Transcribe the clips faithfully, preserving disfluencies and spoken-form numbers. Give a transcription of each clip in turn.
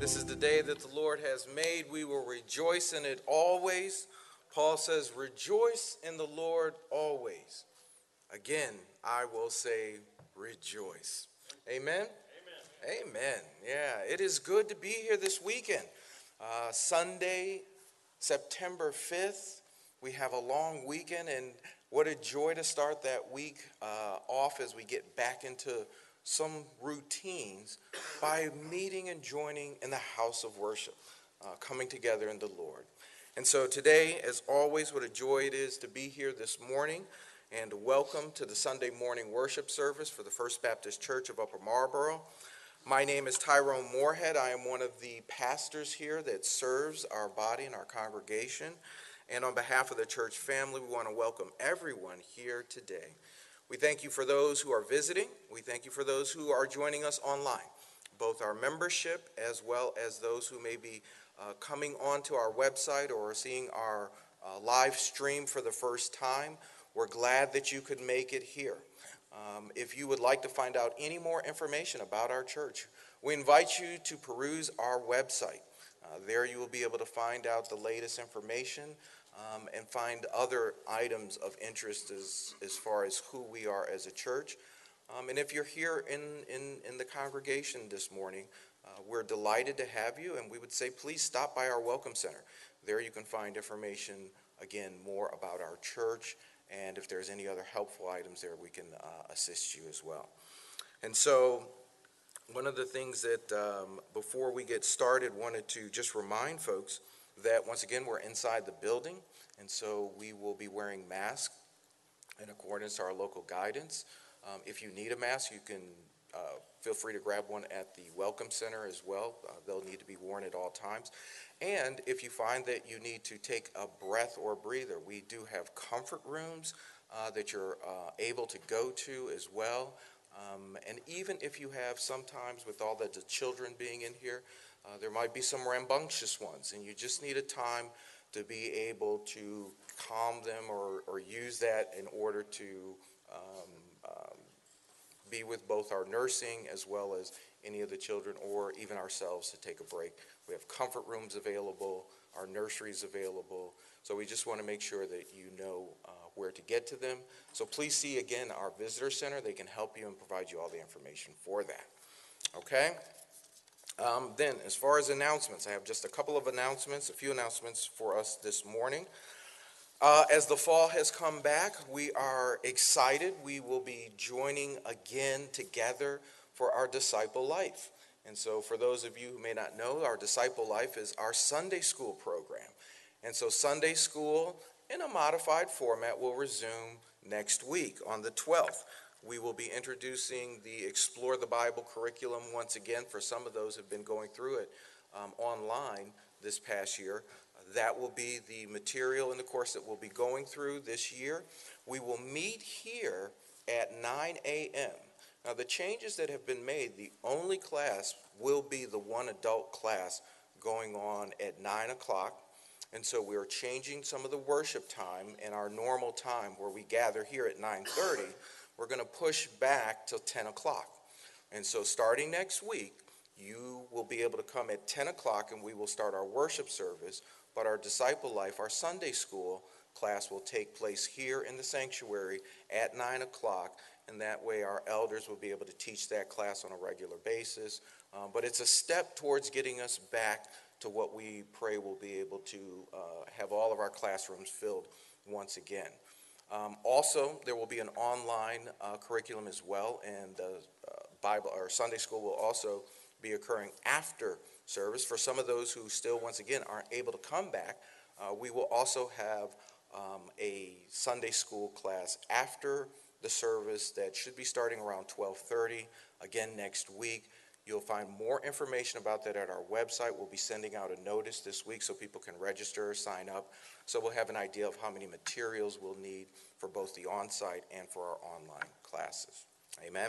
This is the day that the Lord has made. We will rejoice in it always. Paul says, rejoice in the Lord always. Again, I will say rejoice. Amen? Amen. Amen. Yeah, it is good to be here this weekend. Uh, Sunday, September fifth, we have a long weekend, and what a joy to start that week uh, off as we get back into some routines by meeting and joining in the house of worship, uh, coming together in the Lord. And so today, as always, what a joy it is to be here this morning, and welcome to the Sunday morning worship service for the First Baptist Church of Upper Marlboro. My name is Tyrone Moorhead. I am one of the pastors here that serves our body and our congregation. And on behalf of the church family, we want to welcome everyone here today. We thank you for those who are visiting. We thank you for those who are joining us online, both our membership as well as those who may be uh, coming onto our website or seeing our uh, live stream for the first time. We're glad that you could make it here. Um, if you would like to find out any more information about our church, we invite you to peruse our website. Uh, there you will be able to find out the latest information um, and find other items of interest as, as far as who we are as a church. Um, and if you're here in, in, in the congregation this morning, uh, we're delighted to have you, and we would say please stop by our Welcome Center. There you can find information, again, more about our church, and if there's any other helpful items there, we can uh, assist you as well. And so one of the things that, um, before we get started, wanted to just remind folks that, once again, we're inside the building, and so we will be wearing masks in accordance to our local guidance. Um, if you need a mask, you can uh, feel free to grab one at the Welcome Center as well. Uh, they'll need to be worn at all times. And if you find that you need to take a breath or breather, we do have comfort rooms uh, that you're uh, able to go to as well. Um, and even if you have, sometimes with all the, the children being in here, uh, there might be some rambunctious ones, and you just need a time to be able to calm them or, or use that in order to um, um, be with both our nursing as well as any of the children or even ourselves to take a break. We have comfort rooms available, our nurseries available, so we just want to make sure that you know uh, where to get to them. So please see, again, our visitor center. They can help you and provide you all the information for that. Okay? Um, then, as far as announcements, I have just a couple of announcements, a few announcements for us this morning. Uh, as the fall has come back, we are excited. We will be joining again together for our Disciple Life. And so for those of you who may not know, our Disciple Life is our Sunday school program. And so Sunday school in a modified format will resume next week on the twelfth. We will be introducing the Explore the Bible curriculum once again for some of those who have been going through it um, online this past year. That will be the material in the course that we'll be going through this year. We will meet here at nine a.m. Now, the changes that have been made, the only class will be the one adult class going on at nine o'clock. And so we are changing some of the worship time and our normal time where we gather here at nine thirty. We're going to push back till ten o'clock. And so starting next week, you will be able to come at ten o'clock and we will start our worship service. But our Disciple Life, our Sunday school class, will take place here in the sanctuary at nine o'clock. And that way our elders will be able to teach that class on a regular basis. Um, but it's a step towards getting us back to what we pray will be able to uh, have all of our classrooms filled once again. Um, also, there will be an online uh, curriculum as well, and the uh, Bible or Sunday school will also be occurring after service. For some of those who still, once again, aren't able to come back, uh, we will also have um, a Sunday school class after the service that should be starting around twelve thirty, again next week. You'll find more information about that at our website. We'll be sending out a notice this week so people can register, sign up. So we'll have an idea of how many materials we'll need for both the on-site and for our online classes. Amen.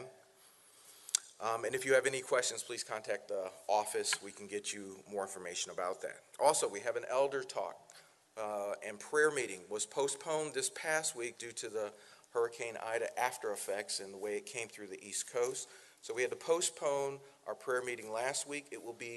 Um, and if you have any questions, please contact the office. We can get you more information about that. Also, we have an elder talk uh, and prayer meeting was postponed this past week due to the Hurricane Ida after effects and the way it came through the East Coast. So we had to postpone our prayer meeting last week. It will be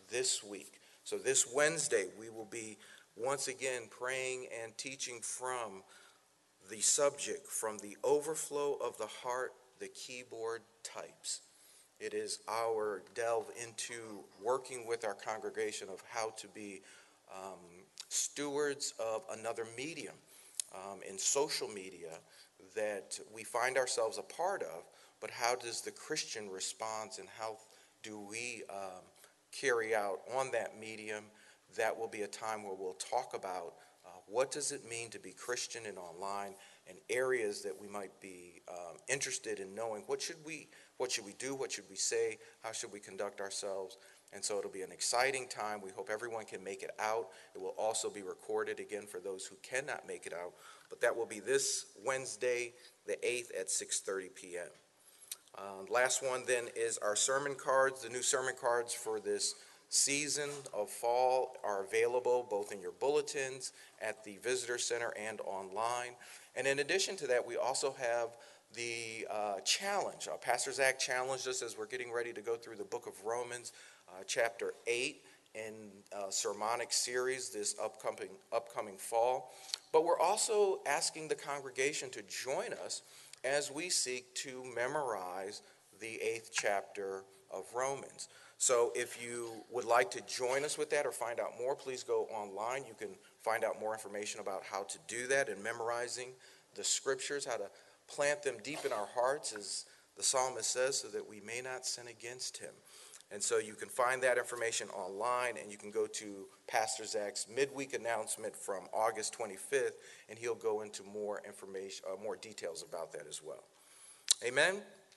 this week. So this Wednesday, we will be once again praying and teaching from the subject, from the overflow of the heart, the keyboard types. It is our delve into working with our congregation of how to be um, stewards of another medium um, in social media that we find ourselves a part of, but how does the Christian respond and how do we um, carry out on that medium? That will be a time where we'll talk about uh, what does it mean to be Christian and online, and areas that we might be um, interested in knowing what should we what should we do, what should we say, how should we conduct ourselves. And so it'll be an exciting time. We hope everyone can make it out. It will also be recorded again for those who cannot make it out, but that will be this Wednesday the eighth at six thirty p.m. Um, last one then is our sermon cards. The new sermon cards for this season of fall are available both in your bulletins, at the visitor center, and online. And in addition to that, we also have the uh, challenge. Uh, Pastor Zach challenged us as we're getting ready to go through the book of Romans, uh, chapter eight, in a sermonic series this upcoming, upcoming fall. But we're also asking the congregation to join us as we seek to memorize the eighth chapter of Romans. So if you would like to join us with that or find out more, please go online. You can find out more information about how to do that and memorizing the scriptures, how to plant them deep in our hearts, as the psalmist says, so that we may not sin against him. And so you can find that information online, and you can go to Pastor Zach's midweek announcement from August twenty-fifth, and he'll go into more information, uh, more details about that as well. Amen?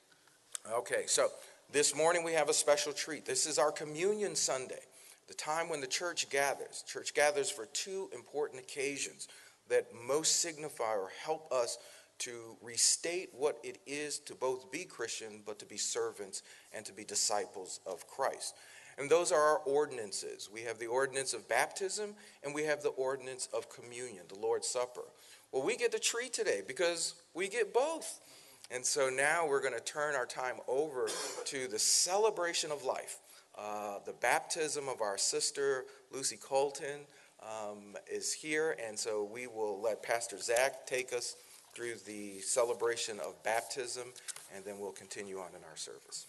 Okay, so this morning we have a special treat. This is our Communion Sunday, the time when the church gathers. Church gathers for two important occasions that most signify or help us to restate what it is to both be Christian, but to be servants and to be disciples of Christ. And those are our ordinances. We have the ordinance of baptism, and we have the ordinance of communion, the Lord's Supper. Well, we get the treat today because we get both. And so now we're going to turn our time over to the celebration of life. Uh, the baptism of our sister, Lucy Colton, um, is here. And so we will let Pastor Zach take us through the celebration of baptism, and then we'll continue on in our service.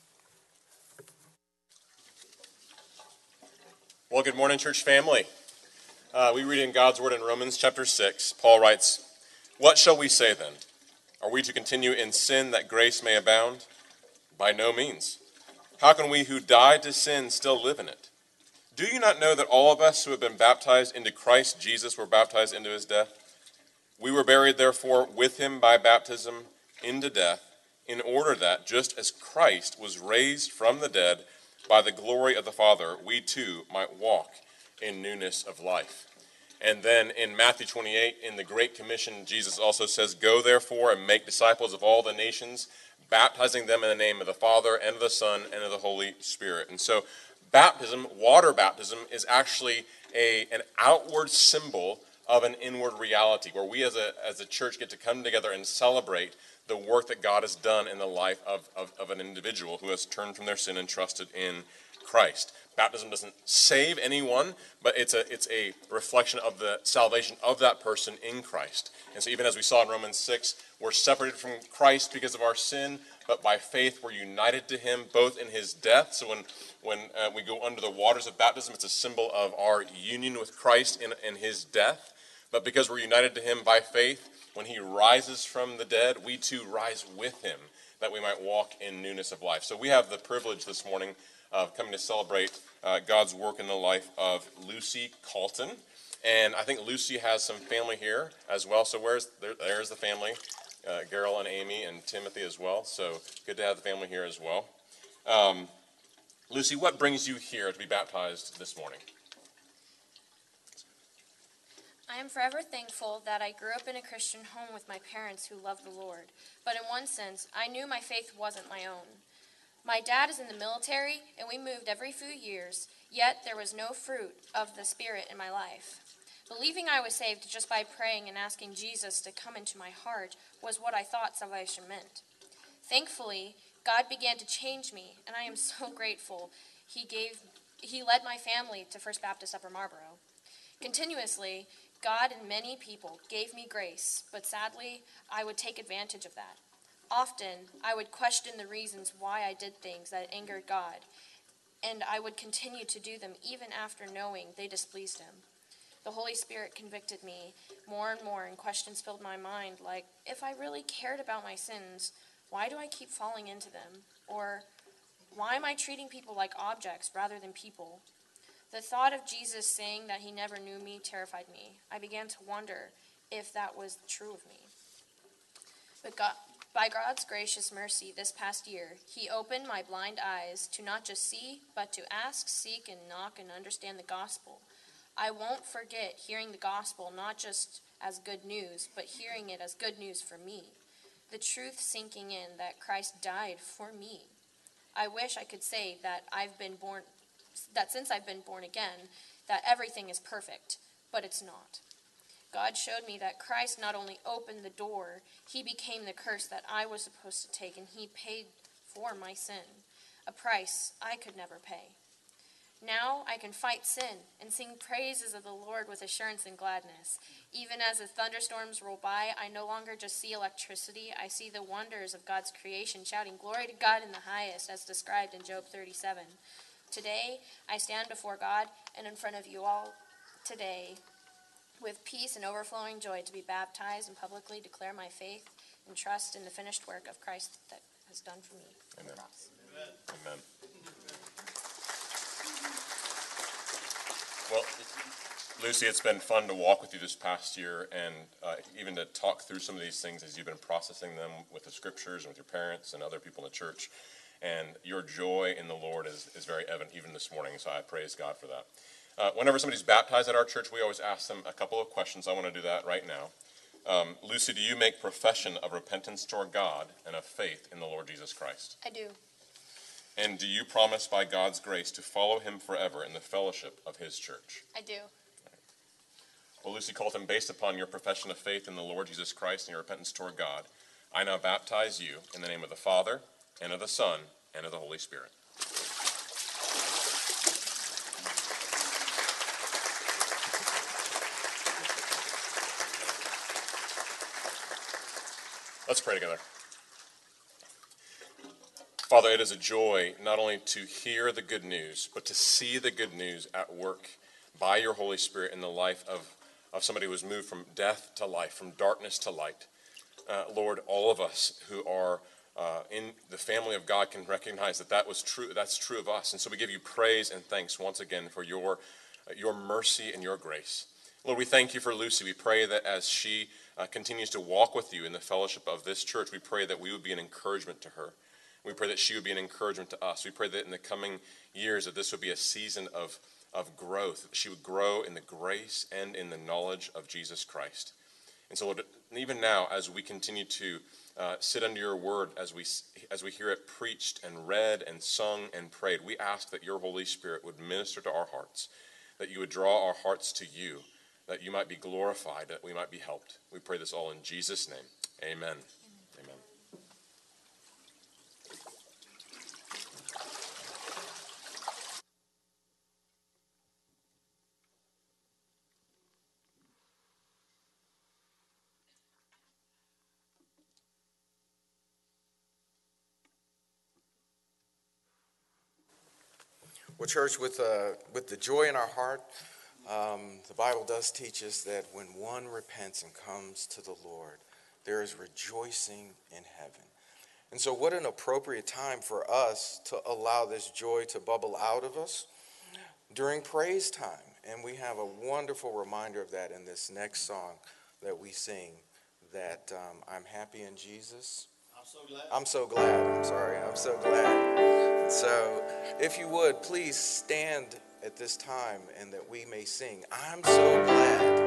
Well, good morning, church family. Uh, we read in God's word in Romans chapter six. Paul writes, "What shall we say then? Are we to continue in sin that grace may abound? By no means. How can we who died to sin still live in it? Do you not know that all of us who have been baptized into Christ Jesus were baptized into his death? We were buried, therefore, with him by baptism into death, in order that, just as Christ was raised from the dead by the glory of the Father, we too might walk in newness of life." And then in Matthew twenty-eight, in the Great Commission, Jesus also says, "Go therefore and make disciples of all the nations, baptizing them in the name of the Father and of the Son and of the Holy Spirit." And so baptism, water baptism, is actually a, an outward symbol of an inward reality, where we as a as a church get to come together and celebrate the work that God has done in the life of, of, of an individual who has turned from their sin and trusted in Christ. Baptism doesn't save anyone, but it's a it's a reflection of the salvation of that person in Christ. And so even as we saw in Romans six, we're separated from Christ because of our sin, but by faith we're united to him both in his death. So when when uh, we go under the waters of baptism, it's a symbol of our union with Christ in, in his death. But because we're united to him by faith, when he rises from the dead, we too rise with him, that we might walk in newness of life. So we have the privilege this morning of coming to celebrate uh, God's work in the life of Lucy Colton. And I think Lucy has some family here as well. So where's there, there's the family, uh, Gerald and Amy and Timothy as well. So good to have the family here as well. Um, Lucy, what brings you here to be baptized this morning? I am forever thankful that I grew up in a Christian home with my parents who loved the Lord. But in one sense, I knew my faith wasn't my own. My dad is in the military, and we moved every few years, yet there was no fruit of the Spirit in my life. Believing I was saved just by praying and asking Jesus to come into my heart was what I thought salvation meant. Thankfully, God began to change me, and I am so grateful. He gave he led my family to First Baptist Upper Marlboro. Continuously, God and many people gave me grace, but sadly, I would take advantage of that. Often, I would question the reasons why I did things that angered God, and I would continue to do them even after knowing they displeased him. The Holy Spirit convicted me more and more, and questions filled my mind like, if I really cared about my sins, why do I keep falling into them? Or, why am I treating people like objects rather than people? The thought of Jesus saying that he never knew me terrified me. I began to wonder if that was true of me. But God, by God's gracious mercy this past year, he opened my blind eyes to not just see, but to ask, seek, and knock and understand the gospel. I won't forget hearing the gospel not just as good news, but hearing it as good news for me. The truth sinking in that Christ died for me. I wish I could say that I've been born, that since I've been born again, that everything is perfect, but it's not. God showed me that Christ not only opened the door, he became the curse that I was supposed to take, and he paid for my sin, a price I could never pay. Now I can fight sin and sing praises of the Lord with assurance and gladness. Even as the thunderstorms roll by, I no longer just see electricity, I see the wonders of God's creation, shouting glory to God in the highest, as described in Job thirty-seven. Today, I stand before God and in front of you all today with peace and overflowing joy to be baptized and publicly declare my faith and trust in the finished work of Christ that has done for me. Amen. Amen. Well, Lucy, it's been fun to walk with you this past year and uh, even to talk through some of these things as you've been processing them with the scriptures and with your parents and other people in the church. And your joy in the Lord is, is very evident even this morning, so I praise God for that. Uh, whenever somebody's baptized at our church, we always ask them a couple of questions. I want to do that right now. Um, Lucy, do you make profession of repentance toward God and of faith in the Lord Jesus Christ? I do. And do you promise by God's grace to follow him forever in the fellowship of his church? I do. Well, Lucy Colton, based upon your profession of faith in the Lord Jesus Christ and your repentance toward God, I now baptize you in the name of the Father, and of the Son, and of the Holy Spirit. Let's pray together. Father, it is a joy not only to hear the good news, but to see the good news at work by your Holy Spirit in the life of, of somebody who was moved from death to life, from darkness to light. Uh, Lord, all of us who are uh, in the family of God can recognize that that was true. That's true of us. And so we give you praise and thanks once again for your, uh, your mercy and your grace. Lord, we thank you for Lucy. We pray that as she uh, continues to walk with you in the fellowship of this church, we pray that we would be an encouragement to her. We pray that she would be an encouragement to us. We pray that in the coming years that this would be a season of, of growth, that she would grow in the grace and in the knowledge of Jesus Christ. And so, Lord, even now, as we continue to uh, sit under your word, as we as we hear it preached and read and sung and prayed, we ask that your Holy Spirit would minister to our hearts, that you would draw our hearts to you, that you might be glorified, that we might be helped. We pray this all in Jesus' name. Amen. Amen. Well, church, with, uh, with the joy in our heart, um, the Bible does teach us that when one repents and comes to the Lord, there is rejoicing in heaven. And so what an appropriate time for us to allow this joy to bubble out of us during praise time. And we have a wonderful reminder of that in this next song that we sing, that um, I'm happy in Jesus. I'm so glad. I'm so glad. I'm sorry. I'm so glad. So if you would, please stand at this time and that we may sing, I'm so glad.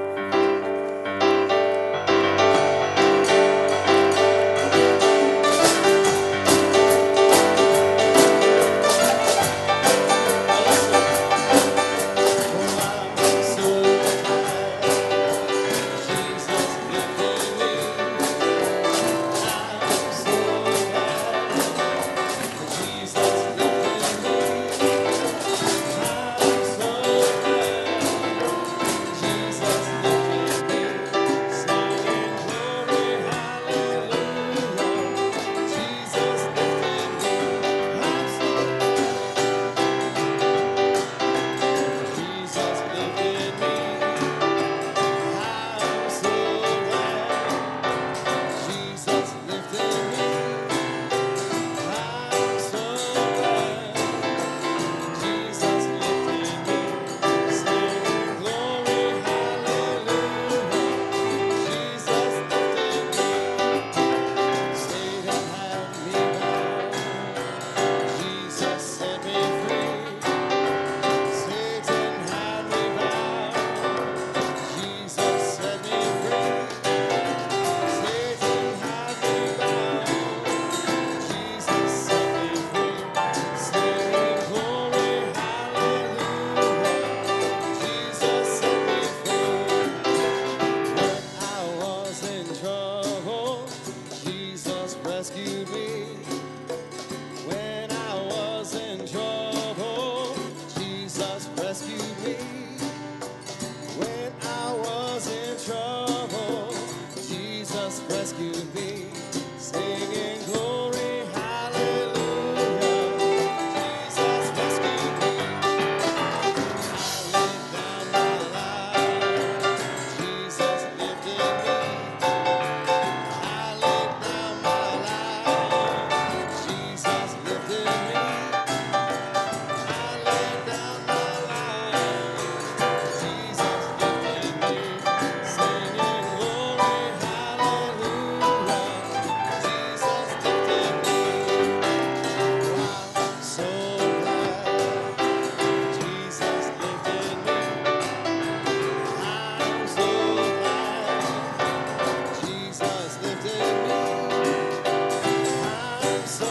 I'm trouble, Jesus rescued me. When I was in trouble, Jesus rescued me. When I was in trouble, Jesus rescued me. Singing glory, hallelujah, Jesus rescued me. I laid down my life, Jesus lifted me. I laid down my life, Jesus lifted me. I laid down my life, Jesus lifted me. Singing glory, hallelujah, Jesus lifted me. I'm so glad Jesus lifted me. I'm so glad Jesus lifted me. I'm so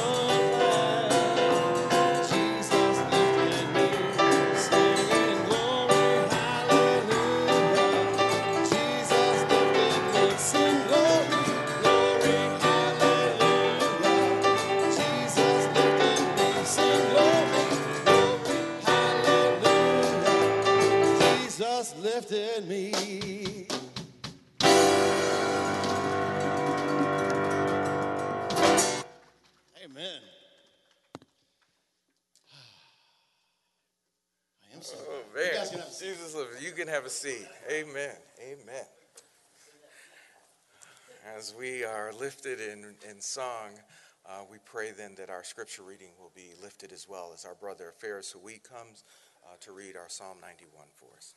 glad Jesus lifted me. Singing glory, hallelujah, Jesus lifted me. Sing glory, glory, hallelujah, Jesus lifted me. Sing glory, glory, hallelujah, Jesus lifted me. Amen. I am so Oh, glad. You man. guys can have a seat. Jesus lives. You can have a seat. Amen. Amen. As we are lifted in, in song, uh, we pray then that our scripture reading will be lifted as well as our brother Ferris Huey comes uh, to read our Psalm ninety-one for us.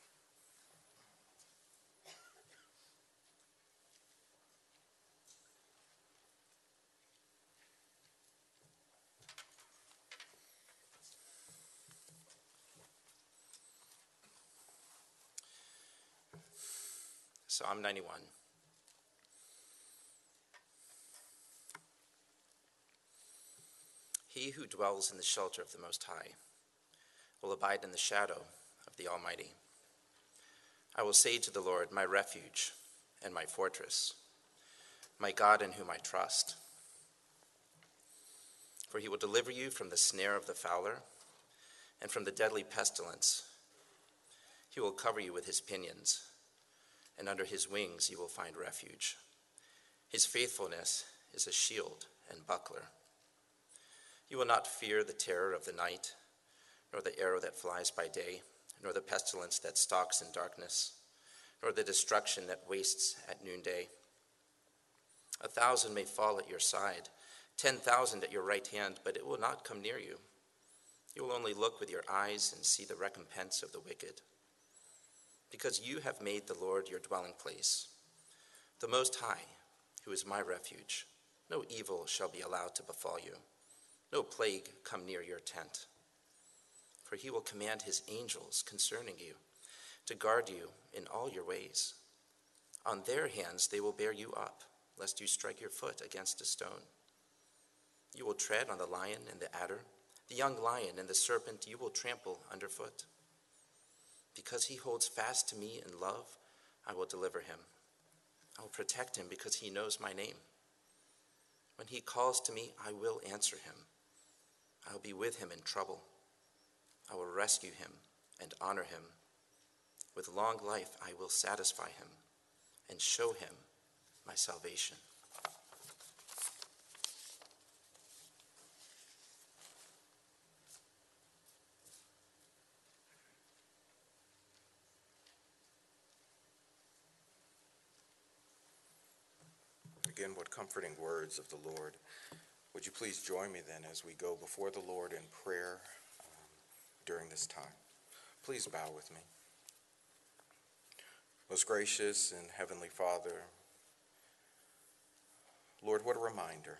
Psalm ninety-one. He who dwells in the shelter of the Most High will abide in the shadow of the Almighty. I will say to the Lord, my refuge and my fortress, my God in whom I trust. For he will deliver you from the snare of the fowler and from the deadly pestilence. He will cover you with his pinions, and under his wings you will find refuge. His faithfulness is a shield and buckler. You will not fear the terror of the night, nor the arrow that flies by day, nor the pestilence that stalks in darkness, nor the destruction that wastes at noonday. A thousand may fall at your side, ten thousand at your right hand, but it will not come near you. You will only look with your eyes and see the recompense of the wicked. Because you have made the Lord your dwelling place, the Most High, who is my refuge, no evil shall be allowed to befall you, no plague come near your tent. For he will command his angels concerning you, to guard you in all your ways. On their hands they will bear you up, lest you strike your foot against a stone. You will tread on the lion and the adder, the young lion and the serpent you will trample underfoot. Because he holds fast to me in love, I will deliver him. I will protect him because he knows my name. When he calls to me, I will answer him. I will be with him in trouble. I will rescue him and honor him. With long life I will satisfy him and show him my salvation. Again, what comforting words of the Lord. Would you please join me then as we go before the Lord in prayer um, during this time? Please bow with me. Most gracious and heavenly Father, Lord, what a reminder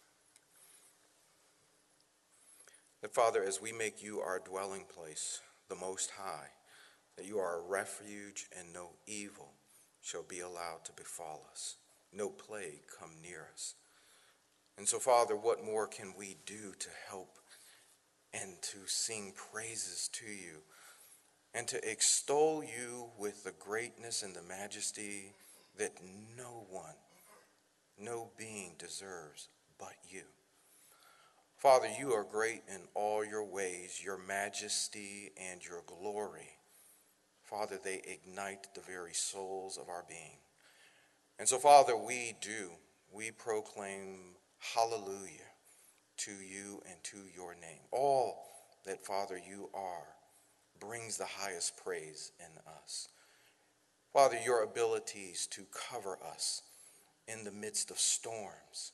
that, Father, as we make you our dwelling place, the Most High, that you are a refuge and no evil shall be allowed to befall us, no plague come near us. And so, Father, what more can we do to help and to sing praises to you and to extol you with the greatness and the majesty that no one no being deserves but you. Father, you are great in all your ways, your majesty and your glory. Father, they ignite the very souls of our being. And so, Father, we do, we proclaim hallelujah to you and to your name. All that, Father, you are brings the highest praise in us. Father, your abilities to cover us in the midst of storms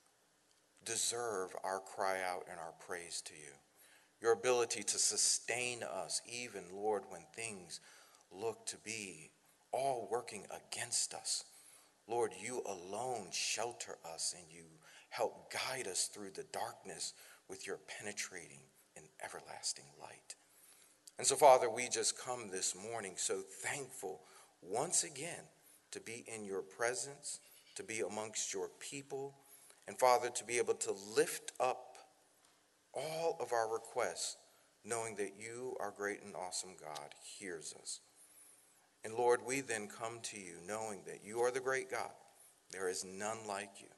deserve our cry out and our praise to you. Your ability to sustain us, even, Lord, when things look to be all working against us. Lord, you alone shelter us and you help guide us through the darkness with your penetrating and everlasting light. And so, Father, we just come this morning so thankful once again to be in your presence, to be amongst your people, and, Father, to be able to lift up all of our requests, knowing that you, our great and awesome God, hears us. And, Lord, we then come to you knowing that you are the great God. There is none like you.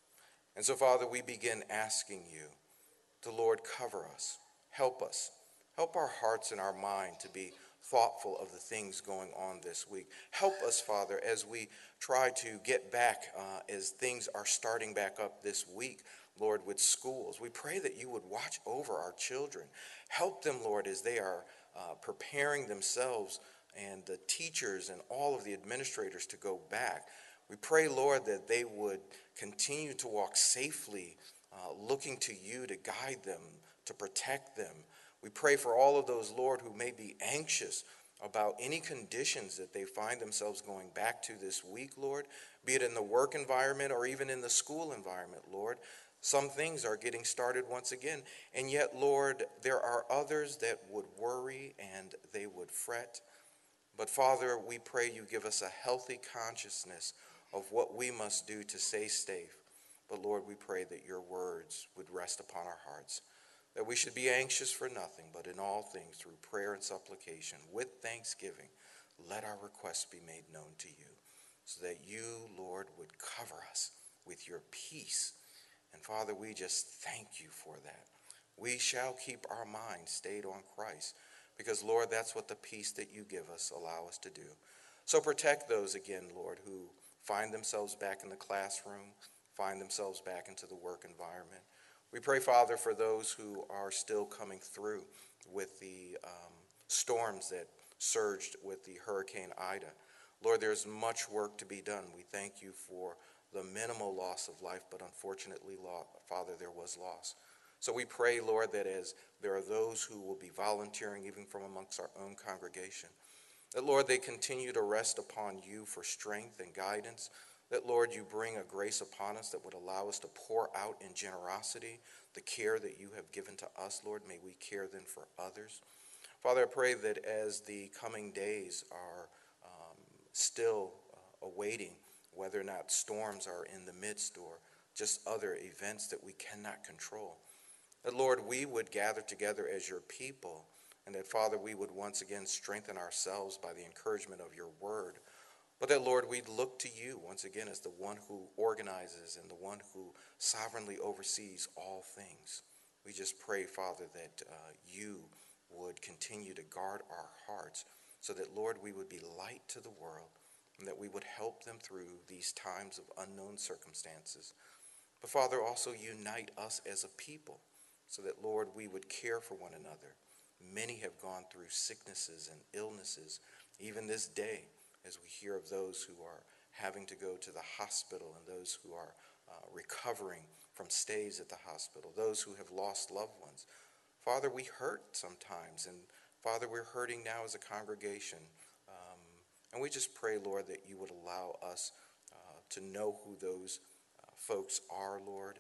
And so, Father, we begin asking you to, Lord, cover us, help us, help our hearts and our mind to be thoughtful of the things going on this week. Help us, Father, as we try to get back, uh, as things are starting back up this week, Lord, with schools. We pray that you would watch over our children. Help them, Lord, as they are uh, preparing themselves and the teachers and all of the administrators to go back. We pray, Lord, that they would continue to walk safely, uh, looking to you to guide them, to protect them. We pray for all of those, Lord, who may be anxious about any conditions that they find themselves going back to this week, Lord, be it in the work environment or even in the school environment, Lord. Some things are getting started once again, and yet, Lord, there are others that would worry and they would fret. But, Father, we pray you give us a healthy consciousness of what we must do to stay safe. But, Lord, we pray that your words would rest upon our hearts, that we should be anxious for nothing, but in all things through prayer and supplication, with thanksgiving, let our requests be made known to you, so that you, Lord, would cover us with your peace. And, Father, we just thank you for that. We shall keep our minds stayed on Christ, because, Lord, that's what the peace that you give us allow us to do. So protect those again, Lord, who find themselves back in the classroom, find themselves back into the work environment. We pray, Father, for those who are still coming through with the um, storms that surged with the Hurricane Ida. Lord, there's much work to be done. We thank you for the minimal loss of life, but unfortunately, Father, there was loss. So we pray, Lord, that as there are those who will be volunteering even from amongst our own congregation, that, Lord, they continue to rest upon you for strength and guidance, that, Lord, you bring a grace upon us that would allow us to pour out in generosity the care that you have given to us, Lord. May we care then for others. Father, I pray that as the coming days are um, still uh, awaiting whether or not storms are in the midst or just other events that we cannot control, that, Lord, we would gather together as your people, and that, Father, we would once again strengthen ourselves by the encouragement of your word. But that, Lord, we'd look to you once again as the one who organizes and the one who sovereignly oversees all things. We just pray, Father, that uh, you would continue to guard our hearts so that, Lord, we would be light to the world and that we would help them through these times of unknown circumstances. But, Father, also unite us as a people so that, Lord, we would care for one another. Many have gone through sicknesses and illnesses, even this day, as we hear of those who are having to go to the hospital and those who are uh, recovering from stays at the hospital, those who have lost loved ones. Father, we hurt sometimes, and Father, we're hurting now as a congregation. Um, and we just pray, Lord, that you would allow us uh, to know who those uh, folks are, Lord,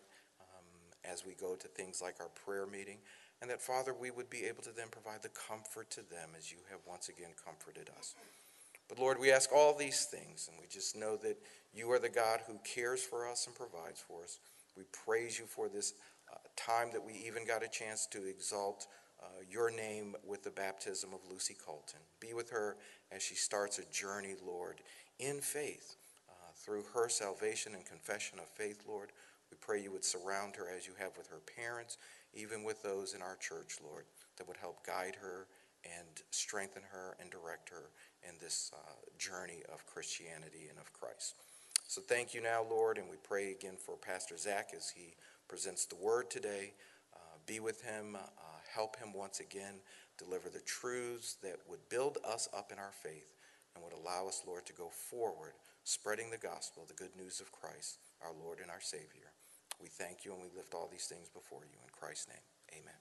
um, as we go to things like our prayer meeting, and that, Father, we would be able to then provide the comfort to them as you have once again comforted us. But, Lord, we ask all these things, and we just know that you are the God who cares for us and provides for us. We praise you for this uh, time that we even got a chance to exalt uh, your name with the baptism of Lucy Colton. Be with her as she starts a journey, Lord, in faith uh, through her salvation and confession of faith, Lord. We pray you would surround her as you have with her parents, even with those in our church, Lord, that would help guide her and strengthen her and direct her in this uh, journey of Christianity and of Christ. So thank you now, Lord, and we pray again for Pastor Zach as he presents the word today. Uh, be with him, uh, help him once again, deliver the truths that would build us up in our faith and would allow us, Lord, to go forward, spreading the gospel, the good news of Christ, our Lord and our Savior. We thank you and we lift all these things before you. In Christ's name, amen.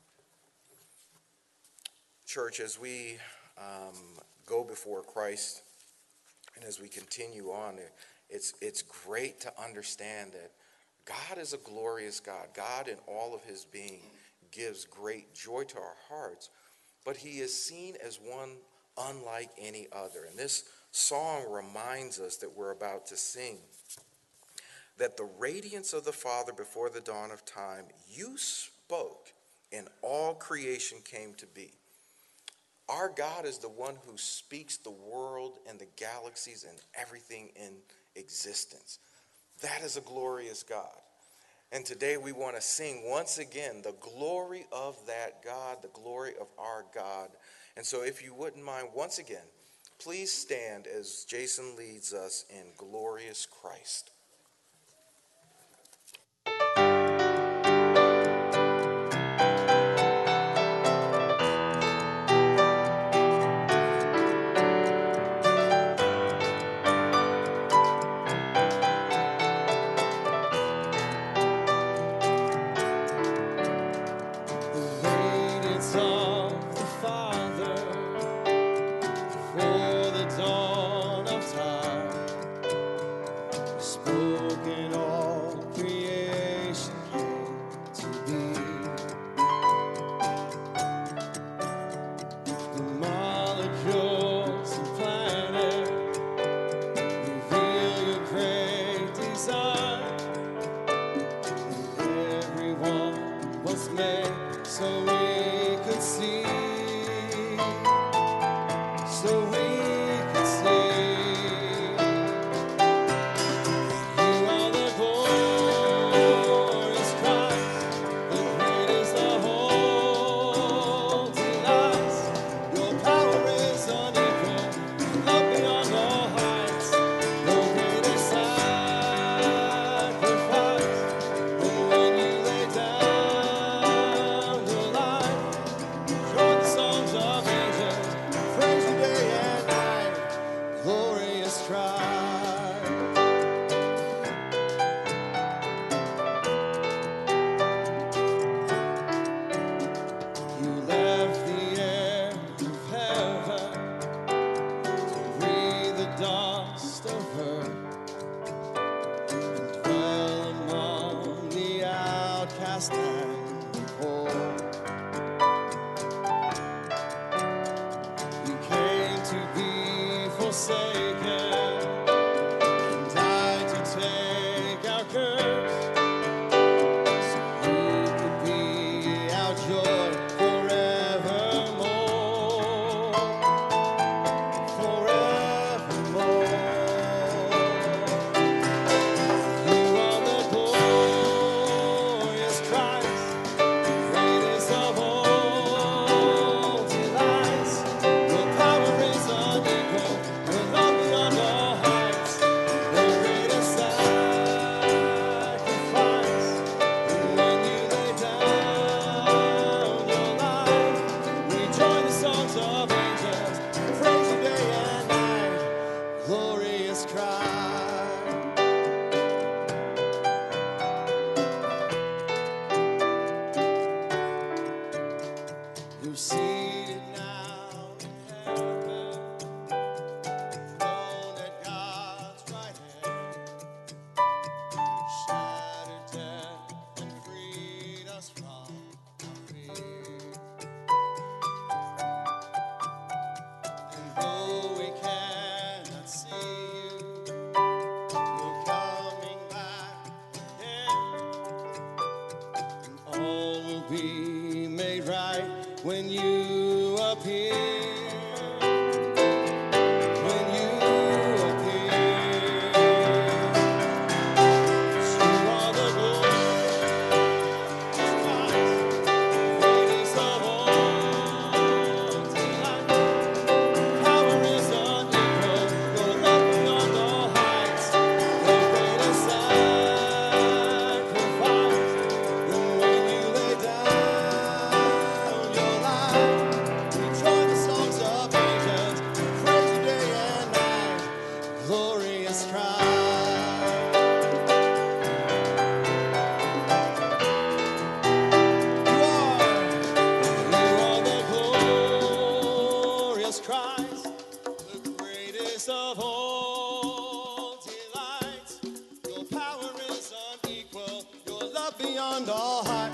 Church, as we um, go before Christ and as we continue on, it's, it's great to understand that God is a glorious God. God in all of his being gives great joy to our hearts, but he is seen as one unlike any other. And this song reminds us that we're about to sing that the radiance of the Father before the dawn of time, you spoke and all creation came to be. Our God is the one who speaks the world and the galaxies and everything in existence. That is a glorious God. And today we want to sing once again the glory of that God, the glory of our God. And so if you wouldn't mind, once again, please stand as Jason leads us in Glorious Christ. When you appear beyond all height.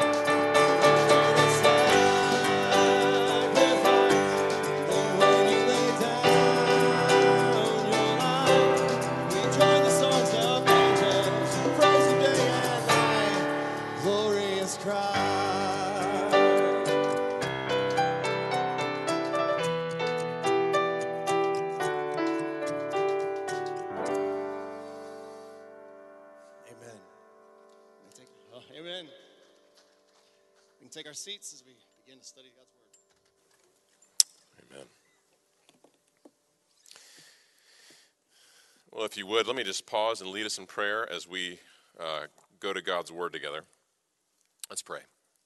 Amen. We can take our seats as we begin to study God's Word. Amen. Well, if you would, let me just pause and lead us in prayer as we uh, go to God's Word together. Let's pray.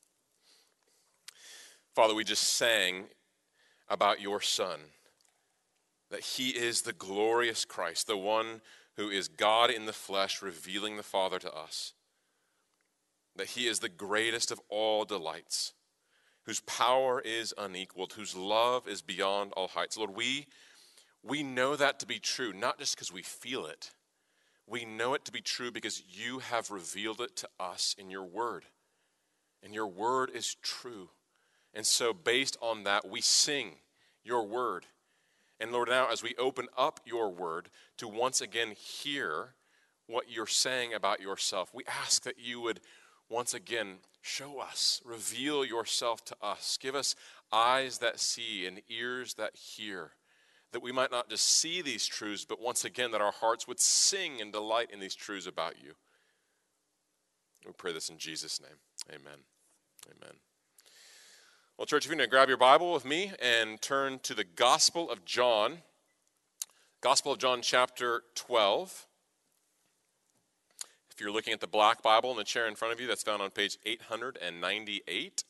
Father, we just sang about your Son, that he is the glorious Christ, the one who is God in the flesh, revealing the Father to us. That he is the greatest of all delights, whose power is unequaled, whose love is beyond all heights. Lord, we, we know that to be true, not just because we feel it. We know it to be true because you have revealed it to us in your word. And your word is true. And so based on that, we sing your word. And Lord, now as we open up your word to once again hear what you're saying about yourself, we ask that you would once again, show us, reveal yourself to us. Give us eyes that see and ears that hear, that we might not just see these truths, but once again, that our hearts would sing and delight in these truths about you. We pray this in Jesus' name. Amen. Amen. Well, church, if you're going to grab your Bible with me and turn to the Gospel of John, Gospel of John chapter twelve. If you're looking at the black Bible in the chair in front of you, that's found on page eight hundred ninety-eight.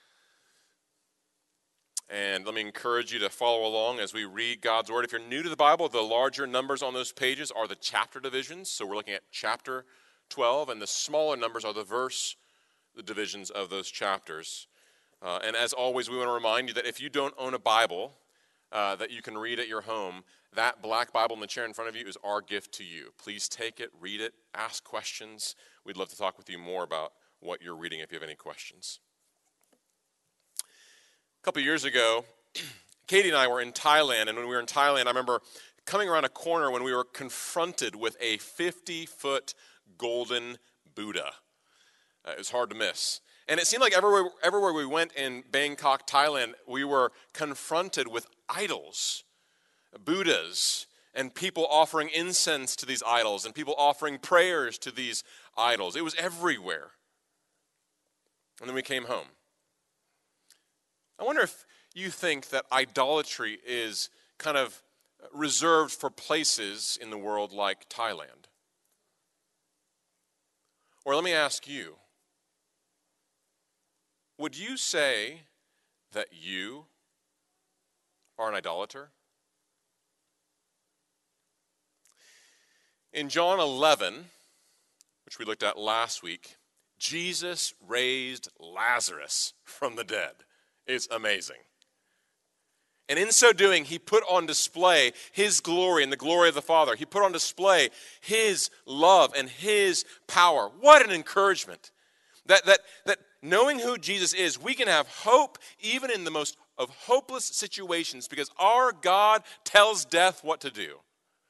And let me encourage you to follow along as we read God's Word. If you're new to the Bible, the larger numbers on those pages are the chapter divisions. So we're looking at chapter twelve, and the smaller numbers are the verse, the divisions of those chapters. Uh, and as always, we want to remind you that if you don't own a Bible uh, that you can read at your home, that black Bible in the chair in front of you is our gift to you. Please take it, read it, ask questions. We'd love to talk with you more about what you're reading if you have any questions. A couple years ago, Katie and I were in Thailand, and when we were in Thailand, I remember coming around a corner when we were confronted with a fifty-foot golden Buddha. Uh, it was hard to miss. And it seemed like everywhere, everywhere we went in Bangkok, Thailand, we were confronted with idols. Buddhas, and people offering incense to these idols, and people offering prayers to these idols. It was everywhere. And then we came home. I wonder if you think that idolatry is kind of reserved for places in the world like Thailand. Or let me ask you, would you say that you are an idolater? In John eleven, which we looked at last week, Jesus raised Lazarus from the dead. It's amazing. And in so doing, he put on display his glory and the glory of the Father. He put on display his love and his power. What an encouragement. That, that, that knowing who Jesus is, we can have hope even in the most of hopeless situations because our God tells death what to do.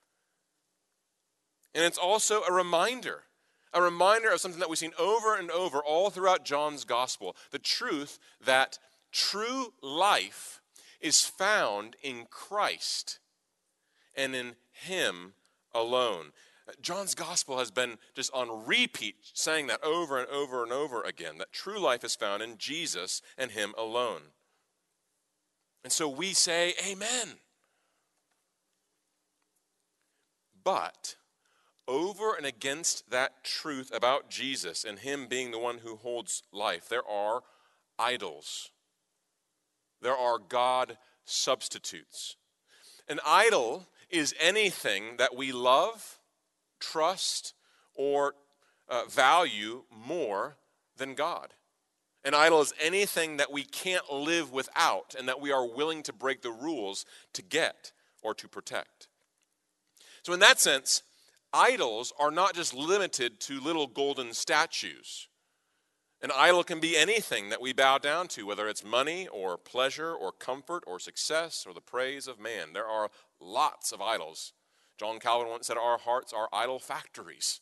And it's also a reminder, a reminder of something that we've seen over and over all throughout John's gospel, the truth that true life is found in Christ and in him alone. John's gospel has been just on repeat saying that over and over and over again, that true life is found in Jesus and him alone. And so we say amen. But over and against that truth about Jesus and him being the one who holds life, there are idols. There are God substitutes. An idol is anything that we love, trust, or uh, value more than God. An idol is anything that we can't live without and that we are willing to break the rules to get or to protect. So in that sense, idols are not just limited to little golden statues. An idol can be anything that we bow down to, whether it's money or pleasure or comfort or success or the praise of man. There are lots of idols. John Calvin once said, our hearts are idol factories.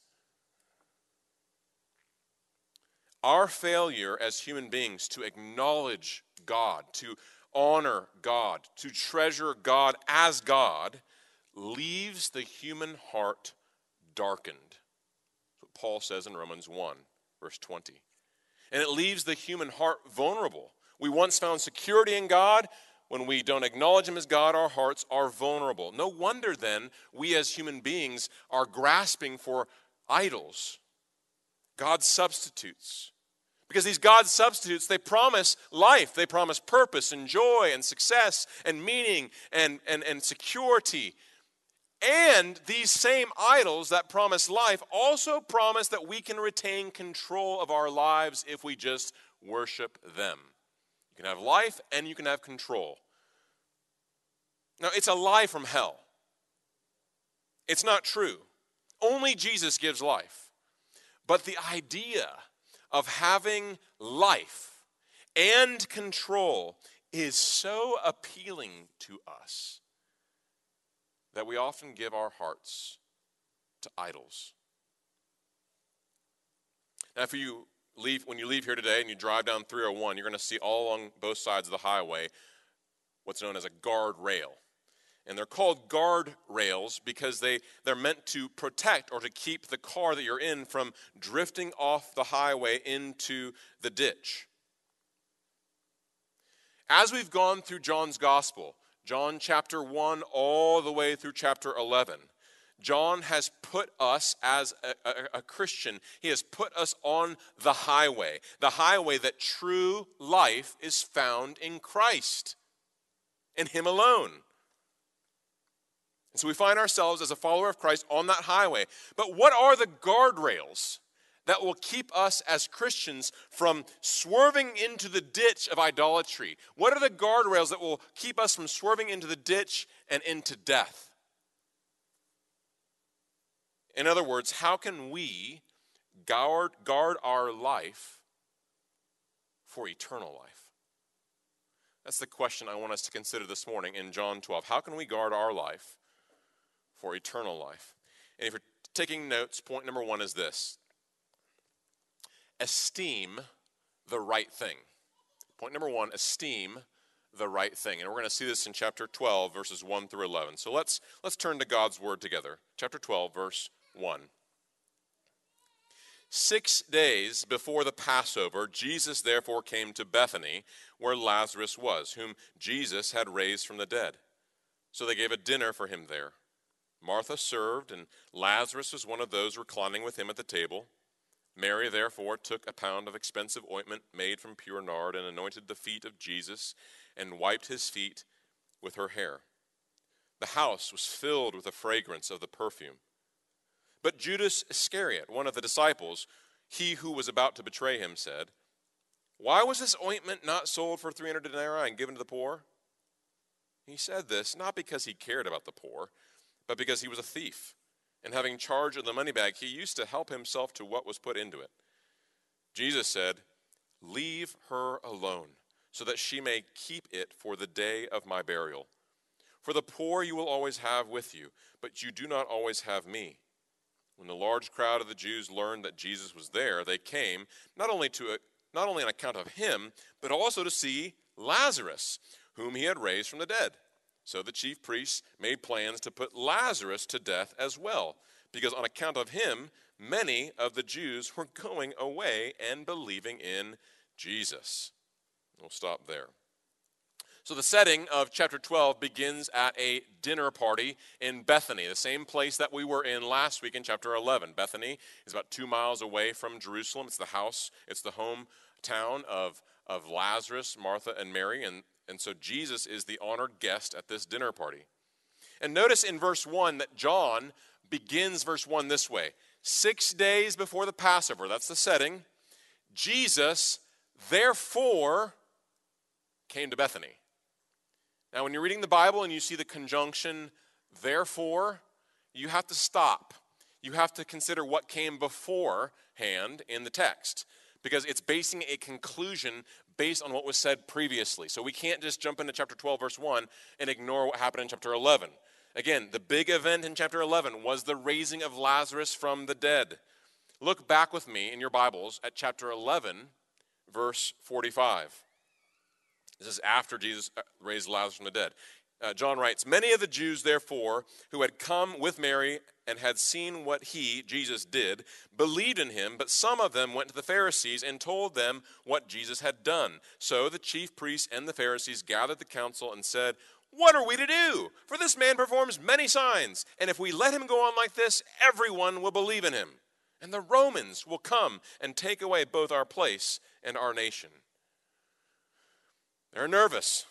Our failure as human beings to acknowledge God, to honor God, to treasure God as God, leaves the human heart darkened. That's what Paul says in Romans one, verse twenty. And it leaves the human heart vulnerable. We once found security in God. When we don't acknowledge him as God, our hearts are vulnerable. No wonder then we as human beings are grasping for idols, God's substitutes. Because these God's substitutes, they promise life, they promise purpose and joy and success and meaning and, and, and security. And these same idols that promise life also promise that we can retain control of our lives if we just worship them. You can have life and you can have control. Now, it's a lie from hell. It's not true. Only Jesus gives life. But the idea of having life and control is so appealing to us that we often give our hearts to idols. Now, if you leave, when you leave here today and you drive down three oh one, you're going to see all along both sides of the highway what's known as a guard rail. And they're called guard rails because they, they're meant to protect or to keep the car that you're in from drifting off the highway into the ditch. As we've gone through John's gospel, John chapter one all the way through chapter eleven, John has put us as a, a, a Christian, he has put us on the highway, the highway that true life is found in Christ, in him alone. And so we find ourselves as a follower of Christ on that highway. But what are the guardrails that will keep us as Christians from swerving into the ditch of idolatry? What are the guardrails that will keep us from swerving into the ditch and into death? In other words, how can we guard, guard our life for eternal life? That's the question I want us to consider this morning in John twelve. How can we guard our life for eternal life? And if you're taking notes, point number one is this: esteem the right thing. Point number one, esteem the right thing. And we're going to see this in chapter twelve, verses one through eleven. So let's let's turn to God's word together. Chapter twelve, verse one. Six days before the Passover, Jesus therefore came to Bethany, where Lazarus was, whom Jesus had raised from the dead. So they gave a dinner for him there. Martha served, and Lazarus was one of those reclining with him at the table. Mary, therefore, took a pound of expensive ointment made from pure nard and anointed the feet of Jesus and wiped his feet with her hair. The house was filled with the fragrance of the perfume. But Judas Iscariot, one of the disciples, he who was about to betray him, said, "Why was this ointment not sold for three hundred denarii and given to the poor?" He said this not because he cared about the poor, but because he was a thief, and having charge of the money bag, he used to help himself to what was put into it. Jesus said, "Leave her alone, so that she may keep it for the day of my burial. For the poor you will always have with you, but you do not always have me." When the large crowd of the Jews learned that Jesus was there, they came, not only to not only on account of him, but also to see Lazarus, whom he had raised from the dead. So the chief priests made plans to put Lazarus to death as well, because on account of him, many of the Jews were going away and believing in Jesus. We'll stop there. So the setting of chapter twelve begins at a dinner party in Bethany, the same place that we were in last week in chapter eleven. Bethany is about two miles away from Jerusalem. It's the house, it's the hometown of, of Lazarus, Martha, and Mary, and And so Jesus is the honored guest at this dinner party. And notice in verse one that John begins verse one this way. Six days before the Passover, that's the setting, Jesus therefore came to Bethany. Now when you're reading the Bible and you see the conjunction therefore, you have to stop. You have to consider what came beforehand in the text. because it's basing a conclusion based on what was said previously. So we can't just jump into chapter twelve, verse one, and ignore what happened in chapter eleven. Again, the big event in chapter eleven was the raising of Lazarus from the dead. Look back with me in your Bibles at chapter eleven, verse forty-five. This is after Jesus raised Lazarus from the dead. Uh, John writes, "Many of the Jews, therefore, who had come with Mary and had seen what he, Jesus, did, believed in him, but some of them went to the Pharisees and told them what Jesus had done. So the chief priests and the Pharisees gathered the council and said, 'What are we to do? For this man performs many signs, and if we let him go on like this, everyone will believe in him. And the Romans will come and take away both our place and our nation.'" They're nervous.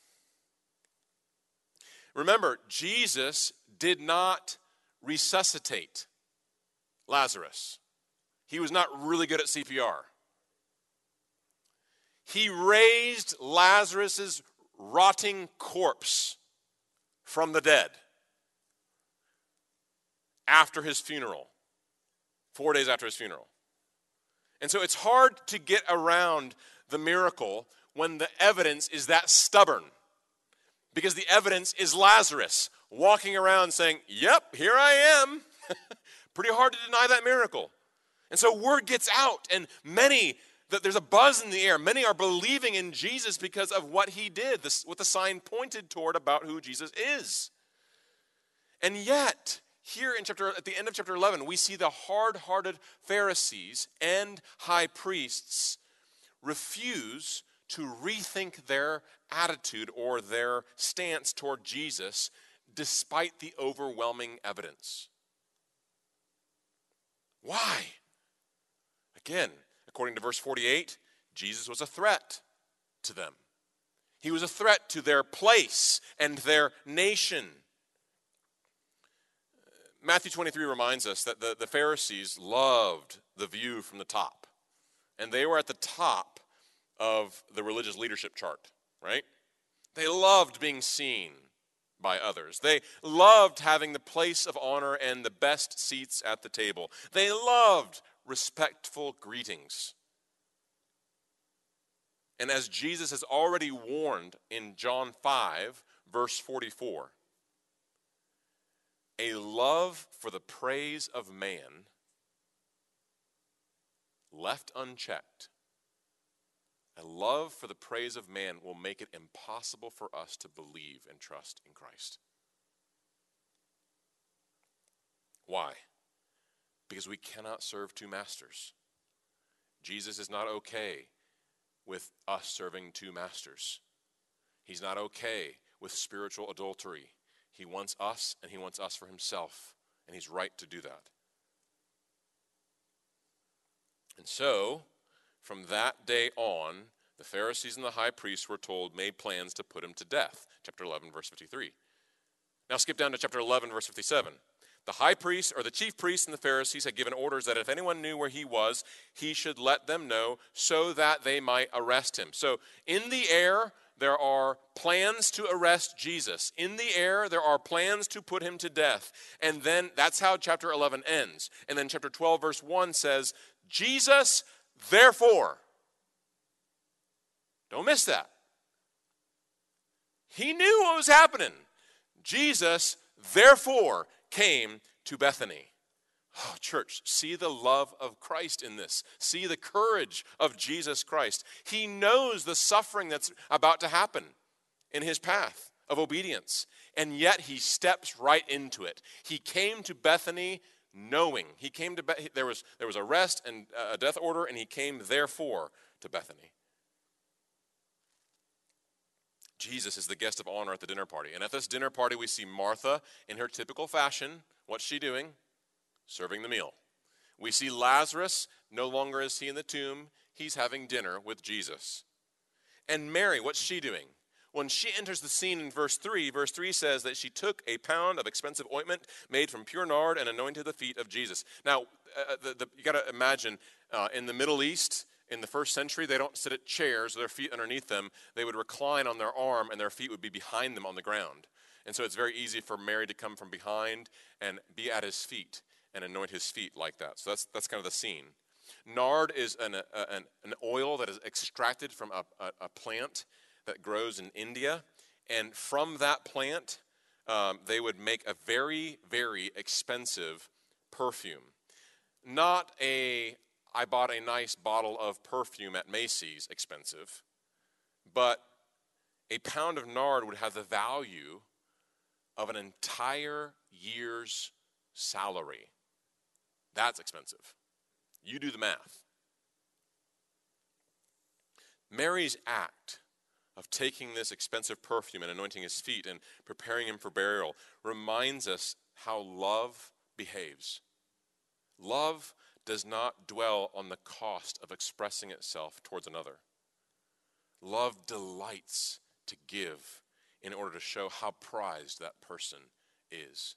Remember, Jesus did not resuscitate Lazarus. He was not really good at C P R. He raised Lazarus' rotting corpse from the dead after his funeral, four days after his funeral. And so it's hard to get around the miracle when the evidence is that stubborn. Because the evidence is Lazarus walking around saying, "Yep, here I am." Pretty hard to deny that miracle. And so word gets out, and many, that there's a buzz in the air. Many are believing in Jesus because of what he did, this, what the sign pointed toward about who Jesus is. And yet, here in chapter, at the end of chapter eleven, we see the hard-hearted Pharisees and high priests refuse to rethink their attitude or their stance toward Jesus despite the overwhelming evidence. Why? Again, according to verse forty-eight, Jesus was a threat to them. He was a threat to their place and their nation. Matthew twenty-three reminds us that the, the Pharisees loved the view from the top. And they were at the top of the religious leadership chart, right? They loved being seen by others. They loved having the place of honor and the best seats at the table. They loved respectful greetings. And as Jesus has already warned in John five, verse forty-four, a love for the praise of man left unchecked, a love for the praise of man will make it impossible for us to believe and trust in Christ. Why? Because we cannot serve two masters. Jesus is not okay with us serving two masters. He's not okay with spiritual adultery. He wants us, and he wants us for himself, and he's right to do that. And so, from that day on, the Pharisees and the high priests were told, made plans to put him to death. Chapter eleven, verse fifty-three. Now skip down to chapter eleven, verse fifty-seven. The high priests, or the chief priests and the Pharisees, had given orders that if anyone knew where he was, he should let them know so that they might arrest him. So in the air, there are plans to arrest Jesus. In the air, there are plans to put him to death. And then that's how chapter eleven ends. And then chapter twelve, verse one says, Jesus, therefore. Don't miss that. He knew what was happening. Jesus, therefore, came to Bethany. Oh, church, see the love of Christ in this. See the courage of Jesus Christ. He knows the suffering that's about to happen in his path of obedience, and yet he steps right into it. He came to Bethany knowing. He came to Be- there was there was arrest and a death order, and he came therefore to Bethany. Jesus is the guest of honor at the dinner party. And at this dinner party, we see Martha in her typical fashion. What's she doing? Serving the meal. We see Lazarus, no longer is he in the tomb. He's having dinner with Jesus. And Mary, what's she doing? When she enters the scene in verse three, verse three says that she took a pound of expensive ointment made from pure nard and anointed the feet of Jesus. Now, uh, the, the, you got to imagine, uh, in the Middle East, in the first century, they don't sit at chairs with their feet underneath them. They would recline on their arm, and their feet would be behind them on the ground. And so it's very easy for Mary to come from behind and be at his feet and anoint his feet like that. So that's that's kind of the scene. Nard is an, a, an, an oil that is extracted from a, a, a plant that grows in India. And from that plant, um, they would make a very, very expensive perfume. Not a, I bought a nice bottle of perfume at Macy's expensive, but a pound of nard would have the value of an entire year's salary. That's expensive. You do the math. Mary's act of taking this expensive perfume and anointing his feet and preparing him for burial reminds us how love behaves. Love does not dwell on the cost of expressing itself towards another. Love delights to give in order to show how prized that person is.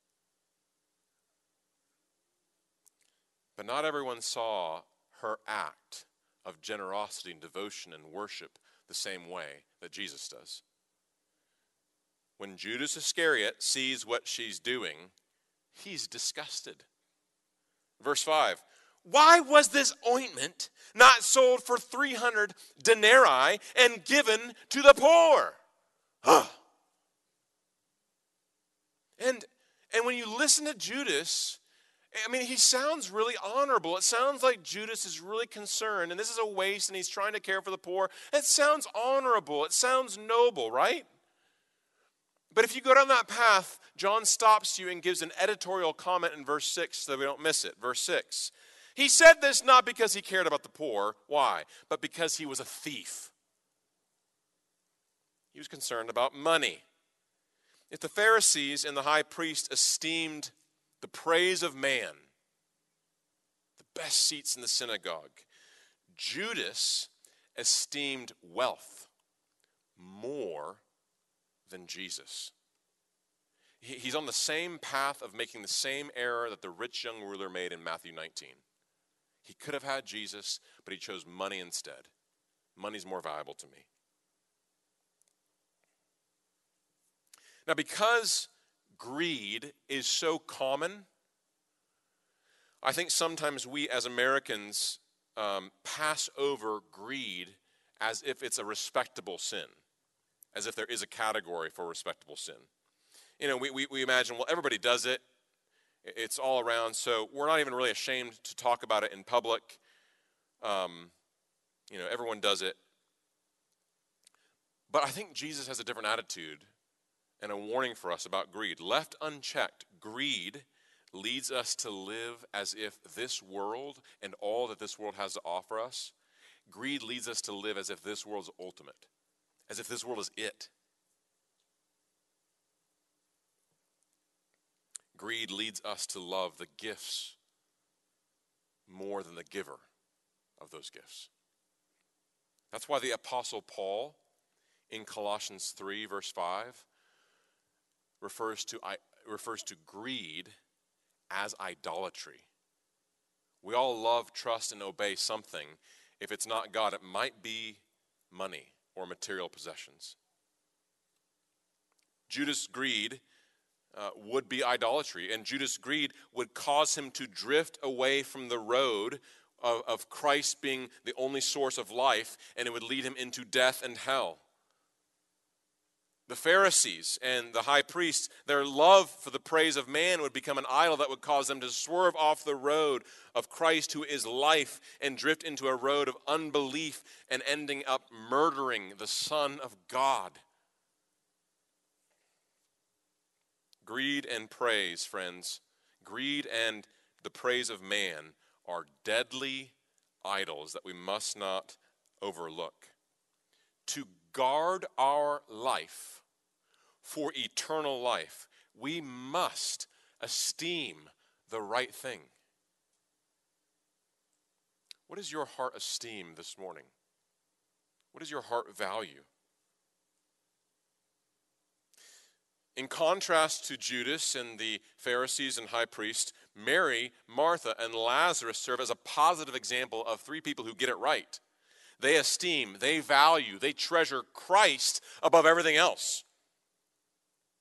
But not everyone saw her act of generosity and devotion and worship the same way that Jesus does. When Judas Iscariot sees what she's doing, he's disgusted. Verse five, why was this ointment not sold for three hundred denarii and given to the poor? and, and when you listen to Judas, I mean, he sounds really honorable. It sounds like Judas is really concerned, and this is a waste, and he's trying to care for the poor. It sounds honorable. It sounds noble, right? But if you go down that path, John stops you and gives an editorial comment in verse six so that we don't miss it. Verse six. He said this not because he cared about the poor. Why? But because he was a thief. He was concerned about money. If the Pharisees and the high priest esteemed the praise of man, the best seats in the synagogue, Judas esteemed wealth more than Jesus. He's on the same path of making the same error that the rich young ruler made in Matthew nineteen. He could have had Jesus, but he chose money instead. Money's more valuable to me. Now, because greed is so common, I think sometimes we as Americans um, pass over greed as if it's a respectable sin, as if there is a category for respectable sin. You know, we, we, we imagine, well, everybody does it. It's all around, so we're not even really ashamed to talk about it in public. Um, you know, everyone does it. But I think Jesus has a different attitude and a warning for us about greed. Left unchecked, greed leads us to live as if this world and all that this world has to offer us, greed leads us to live as if this world is ultimate, as if this world is it. Greed leads us to love the gifts more than the giver of those gifts. That's why the Apostle Paul in Colossians three, verse five, refers to, refers to greed as idolatry. We all love, trust, and obey something. If it's not God, it might be money or material possessions. Judas' greed Uh, would be idolatry, and Judas' greed would cause him to drift away from the road of, of Christ being the only source of life, and it would lead him into death and hell. The Pharisees and the high priest, their love for the praise of man would become an idol that would cause them to swerve off the road of Christ, who is life, and drift into a road of unbelief and ending up murdering the Son of God. Greed and praise, friends, greed and the praise of man are deadly idols that we must not overlook. To guard our life for eternal life, we must esteem the right thing. What does your heart esteem this morning? What does your heart value? In contrast to Judas and the Pharisees and high priests, Mary, Martha, and Lazarus serve as a positive example of three people who get it right. They esteem, they value, they treasure Christ above everything else.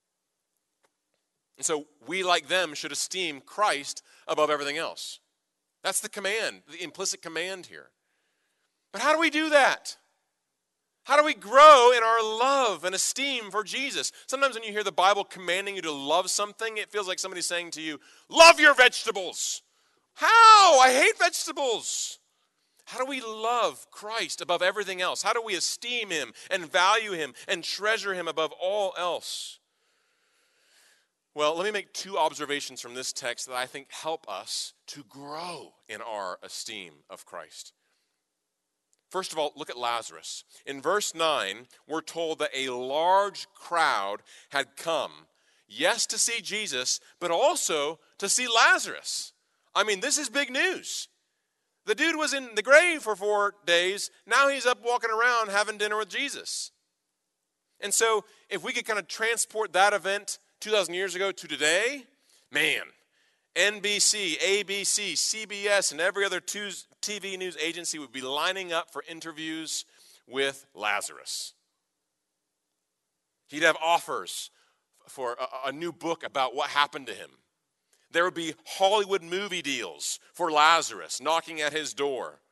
And so we, like them, should esteem Christ above everything else. That's the command, the implicit command here. But how do we do that? How do we grow in our love and esteem for Jesus? Sometimes when you hear the Bible commanding you to love something, it feels like somebody's saying to you, love your vegetables. How? I hate vegetables. How do we love Christ above everything else? How do we esteem him and value him and treasure him above all else? Well, let me make two observations from this text that I think help us to grow in our esteem of Christ. First of all, look at Lazarus. In verse nine, we're told that a large crowd had come, yes, to see Jesus, but also to see Lazarus. I mean, this is big news. The dude was in the grave for four days. Now he's up walking around having dinner with Jesus. And so if we could kind of transport that event two thousand years ago to today, man, N B C, A B C, C B S, and every other T V news agency would be lining up for interviews with Lazarus. He'd have offers for a, a new book about what happened to him. There would be Hollywood movie deals for Lazarus knocking at his door.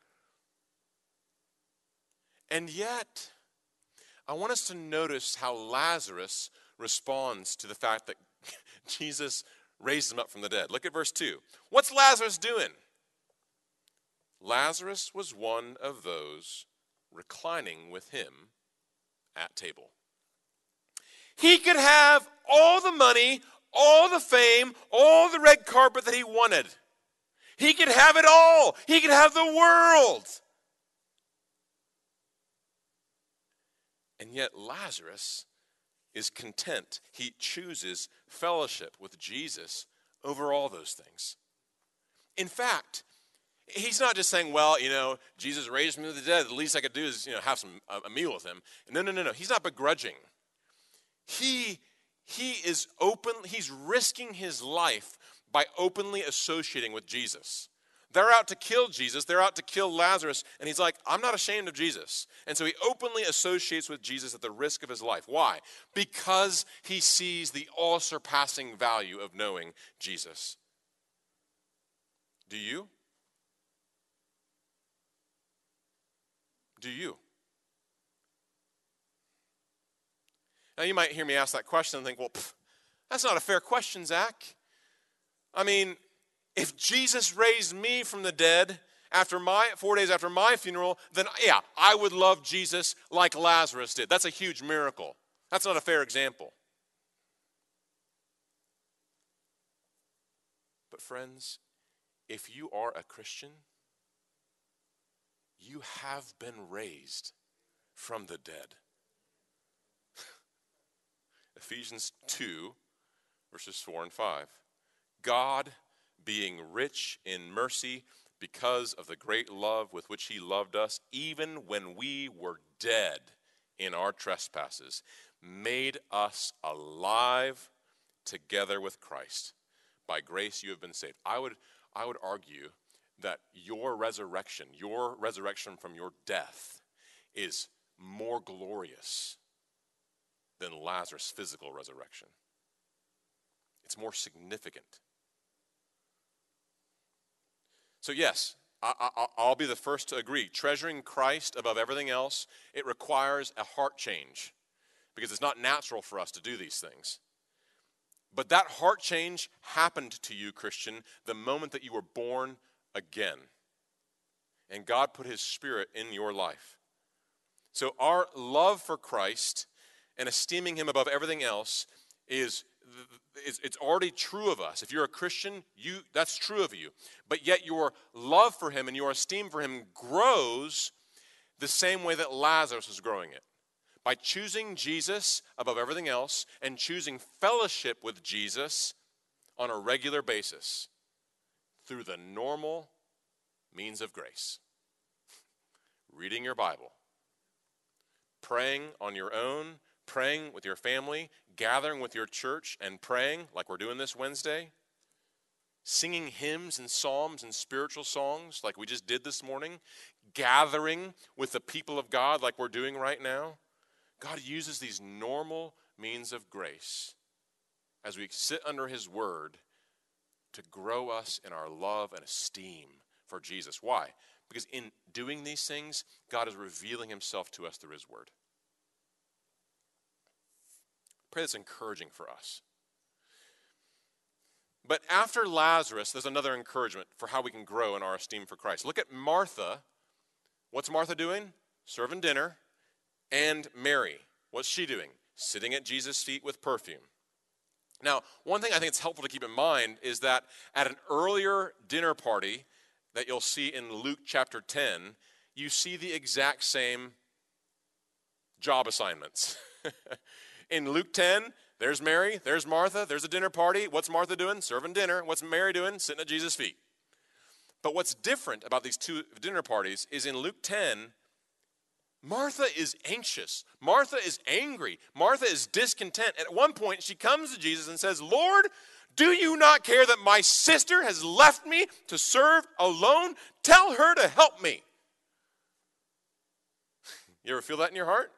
And yet, I want us to notice how Lazarus responds to the fact that Jesus raised him up from the dead. Look at verse two. What's Lazarus doing? Lazarus was one of those reclining with him at table. He could have all the money, all the fame, all the red carpet that he wanted. He could have it all. He could have the world. And yet Lazarus is content. He chooses fellowship with Jesus over all those things. In fact, he's not just saying, well, you know, Jesus raised me from the dead. The least I could do is, you know, have some a, a meal with him. No, no, no, no. He's not begrudging. He he is open. He's risking his life by openly associating with Jesus. They're out to kill Jesus. They're out to kill Lazarus. And he's like, I'm not ashamed of Jesus. And so he openly associates with Jesus at the risk of his life. Why? Because he sees the all-surpassing value of knowing Jesus. Do you? Do you? Now you might hear me ask that question and think, well, pff, that's not a fair question, Zach. I mean, if Jesus raised me from the dead after my four days after my funeral, then yeah, I would love Jesus like Lazarus did. That's a huge miracle. That's not a fair example. But friends, if you are a Christian, you have been raised from the dead. Ephesians two, verses four and five. God, being rich in mercy because of the great love with which he loved us, even when we were dead in our trespasses, made us alive together with Christ. By grace you have been saved. I would, I would argue that your resurrection, your resurrection from your death, is more glorious than Lazarus' physical resurrection. It's more significant. So yes, I, I, I'll be the first to agree. Treasuring Christ above everything else, it requires a heart change because it's not natural for us to do these things. But that heart change happened to you, Christian, the moment that you were born again. And God put his Spirit in your life. So our love for Christ and esteeming him above everything else is it's, it's already true of us. If you're a Christian, you that's true of you. But yet your love for him and your esteem for him grows the same way that Lazarus was growing it. By choosing Jesus above everything else and choosing fellowship with Jesus on a regular basis through the normal means of grace. Reading your Bible, praying on your own, praying with your family, gathering with your church and praying like we're doing this Wednesday, singing hymns and psalms and spiritual songs like we just did this morning, gathering with the people of God like we're doing right now. God uses these normal means of grace as we sit under his word to grow us in our love and esteem for Jesus. Why? Because in doing these things, God is revealing himself to us through his word. Pray that's encouraging for us. But after Lazarus, there's another encouragement for how we can grow in our esteem for Christ. Look at Martha. What's Martha doing? Serving dinner. And Mary, what's she doing? Sitting at Jesus' feet with perfume. Now, one thing I think it's helpful to keep in mind is that at an earlier dinner party that you'll see in Luke chapter ten, you see the exact same job assignments. In Luke ten, there's Mary, there's Martha, there's a dinner party. What's Martha doing? Serving dinner. What's Mary doing? Sitting at Jesus' feet. But what's different about these two dinner parties is in Luke ten, Martha is anxious. Martha is angry. Martha is discontent. At one point, she comes to Jesus and says, Lord, do you not care that my sister has left me to serve alone? Tell her to help me. You ever feel that in your heart?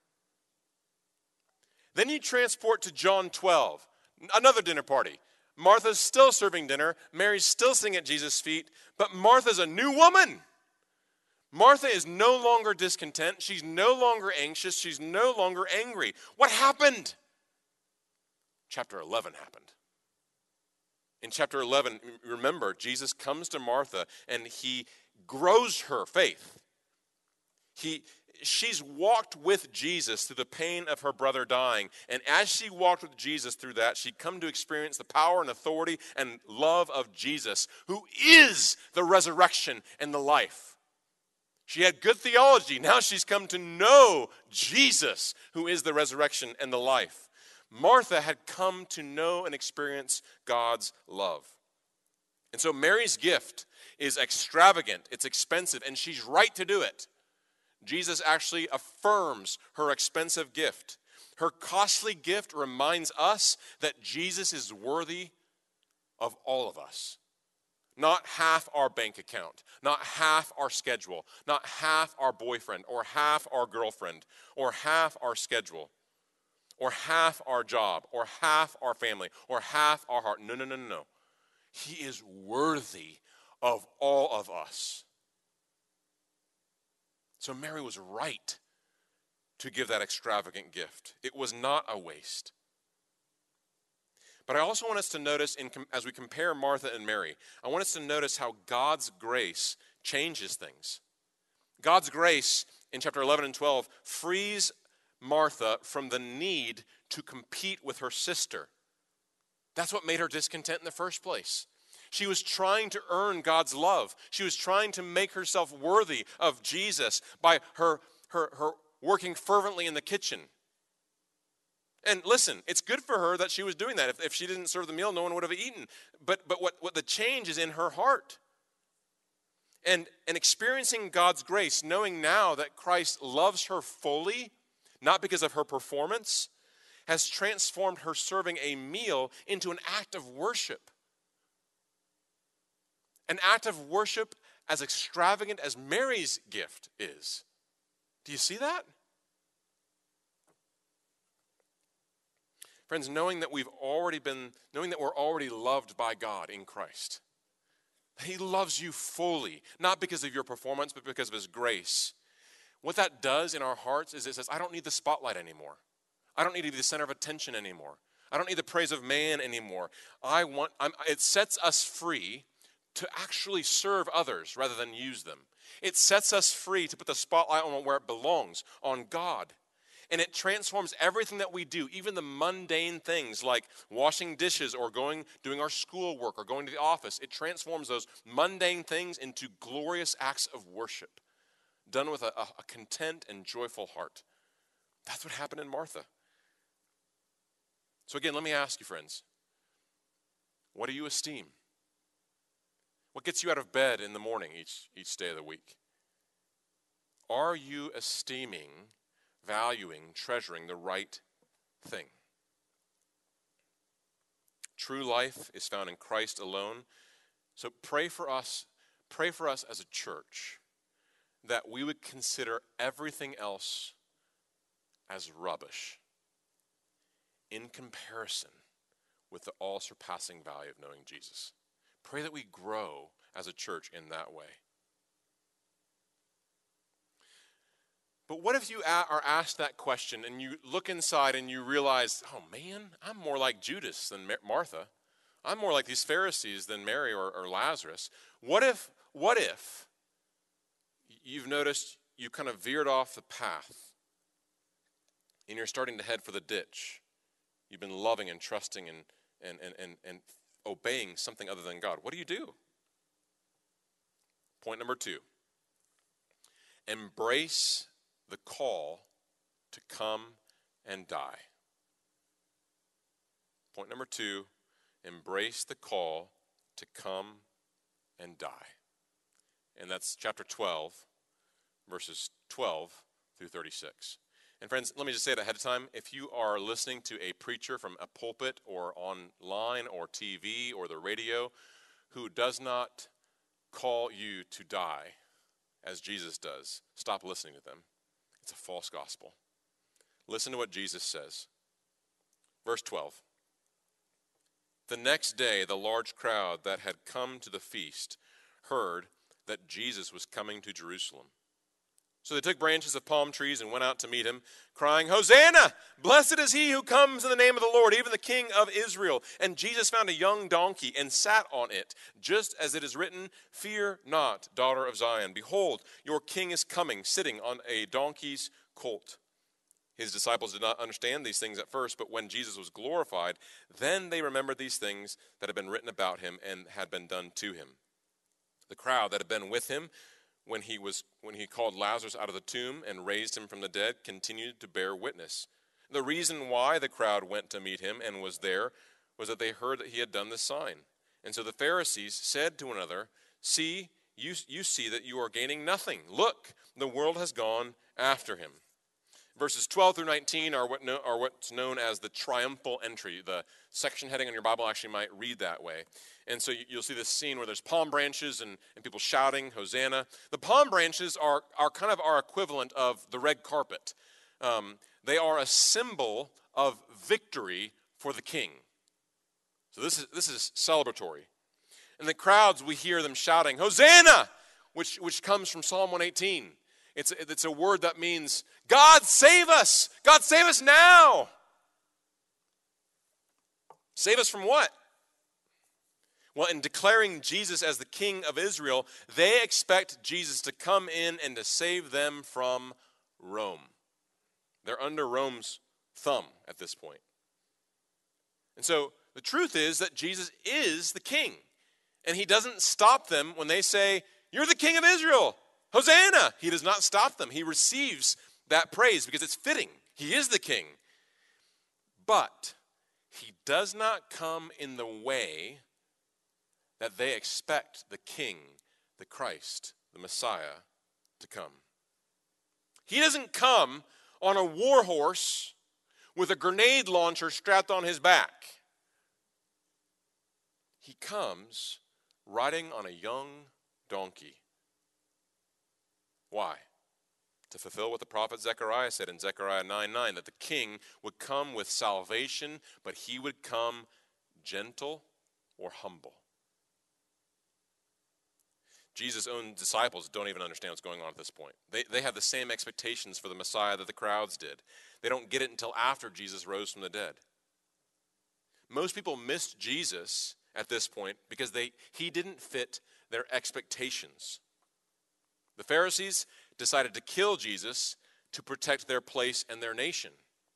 Then you transport to John twelve, another dinner party. Martha's still serving dinner. Mary's still sitting at Jesus' feet, but Martha's a new woman. Martha is no longer discontent. She's no longer anxious. She's no longer angry. What happened? Chapter eleven happened. In chapter eleven, remember, Jesus comes to Martha and he grows her faith. He, she's walked with Jesus through the pain of her brother dying. And as she walked with Jesus through that, she'd come to experience the power and authority and love of Jesus, who is the resurrection and the life. She had good theology. Now she's come to know Jesus, who is the resurrection and the life. Martha had come to know and experience God's love. And so Mary's gift is extravagant, it's expensive, and she's right to do it. Jesus actually affirms her expensive gift. Her costly gift reminds us that Jesus is worthy of all of us. Not half our bank account, not half our schedule, not half our boyfriend, or half our girlfriend, or half our schedule, or half our job, or half our family, or half our heart. No, no, no, no, no. He is worthy of all of us. So Mary was right to give that extravagant gift. It was not a waste. But I also want us to notice, in, as we compare Martha and Mary, I want us to notice how God's grace changes things. God's grace, in chapter eleven and twelve, frees Martha from the need to compete with her sister. That's what made her discontent in the first place. She was trying to earn God's love. She was trying to make herself worthy of Jesus by her, her, her working fervently in the kitchen. And listen, it's good for her that she was doing that. If, if she didn't serve the meal, no one would have eaten. But but what, what the change is in her heart. And, and experiencing God's grace, knowing now that Christ loves her fully, not because of her performance, has transformed her serving a meal into an act of worship. An act of worship as extravagant as Mary's gift is. Do you see that? Friends, knowing that we've already been, knowing that we're already loved by God in Christ. He loves you fully, not because of your performance, but because of his grace. What that does in our hearts is it says, I don't need the spotlight anymore. I don't need to be the center of attention anymore. I don't need the praise of man anymore. I want, I'm, it sets us free to actually serve others rather than use them. It sets us free to put the spotlight on where it belongs, on God. And it transforms everything that we do, even the mundane things like washing dishes or going, doing our schoolwork or going to the office. It transforms those mundane things into glorious acts of worship, done with a, a content and joyful heart. That's what happened in Martha. So again, let me ask you, friends, what do you esteem? What gets you out of bed in the morning each, each day of the week? Are you esteeming, valuing, treasuring the right thing? True life is found in Christ alone. So pray for us, pray for us as a church that we would consider everything else as rubbish in comparison with the all-surpassing value of knowing Jesus. Pray that we grow as a church in that way. But what if you are asked that question and you look inside and you realize, oh man, I'm more like Judas than Martha. I'm more like these Pharisees than Mary or, or Lazarus. What if, what if you've noticed you kind of veered off the path and you're starting to head for the ditch? You've been loving and trusting and, and, and, and, and obeying something other than God. What do you do? Point number two, embrace the call to come and die. Point number two, embrace the call to come and die. And that's chapter twelve, verses twelve through thirty-six. And friends, let me just say it ahead of time. If you are listening to a preacher from a pulpit or online or T V or the radio who does not call you to die as Jesus does, stop listening to them. It's a false gospel. Listen to what Jesus says. Verse twelve. The next day, the large crowd that had come to the feast heard that Jesus was coming to Jerusalem. So they took branches of palm trees and went out to meet him, crying, Hosanna! Blessed is he who comes in the name of the Lord, even the King of Israel. And Jesus found a young donkey and sat on it, just as it is written, Fear not, daughter of Zion. Behold, your king is coming, sitting on a donkey's colt. His disciples did not understand these things at first, but when Jesus was glorified, then they remembered these things that had been written about him and had been done to him. The crowd that had been with him when he was when he called Lazarus out of the tomb and raised him from the dead continued to bear witness. The reason why the crowd went to meet him and was there was that they heard that he had done this sign. And so the Pharisees said to one another, See, you, you see that you are gaining nothing. Look, the world has gone after him. Verses twelve through nineteen are, what no, are what's known as the triumphal entry. The section heading on your Bible actually might read that way. And so you, you'll see this scene where there's palm branches and, and people shouting, Hosanna. The palm branches are, are kind of our equivalent of the red carpet. Um, they are a symbol of victory for the king. So this is, this is celebratory. In the crowds, we hear them shouting, Hosanna, which, which comes from Psalm one eighteen. It's, it's a word that means, God save us! God save us now! Save us from what? Well, in declaring Jesus as the King of Israel, they expect Jesus to come in and to save them from Rome. They're under Rome's thumb at this point. And so the truth is that Jesus is the King. And he doesn't stop them when they say, You're the King of Israel! Hosanna! He does not stop them. He receives that praise because it's fitting. He is the king. But he does not come in the way that they expect the king, the Christ, the Messiah, to come. He doesn't come on a war horse with a grenade launcher strapped on his back. He comes riding on a young donkey. Why? To fulfill what the prophet Zechariah said in Zechariah nine nine, that the king would come with salvation, but he would come gentle or humble. Jesus' own disciples don't even understand what's going on at this point. They, they have the same expectations for the Messiah that the crowds did. They don't get it until after Jesus rose from the dead. Most people missed Jesus at this point because they he didn't fit their expectations. The Pharisees decided to kill Jesus to protect their place and their nation.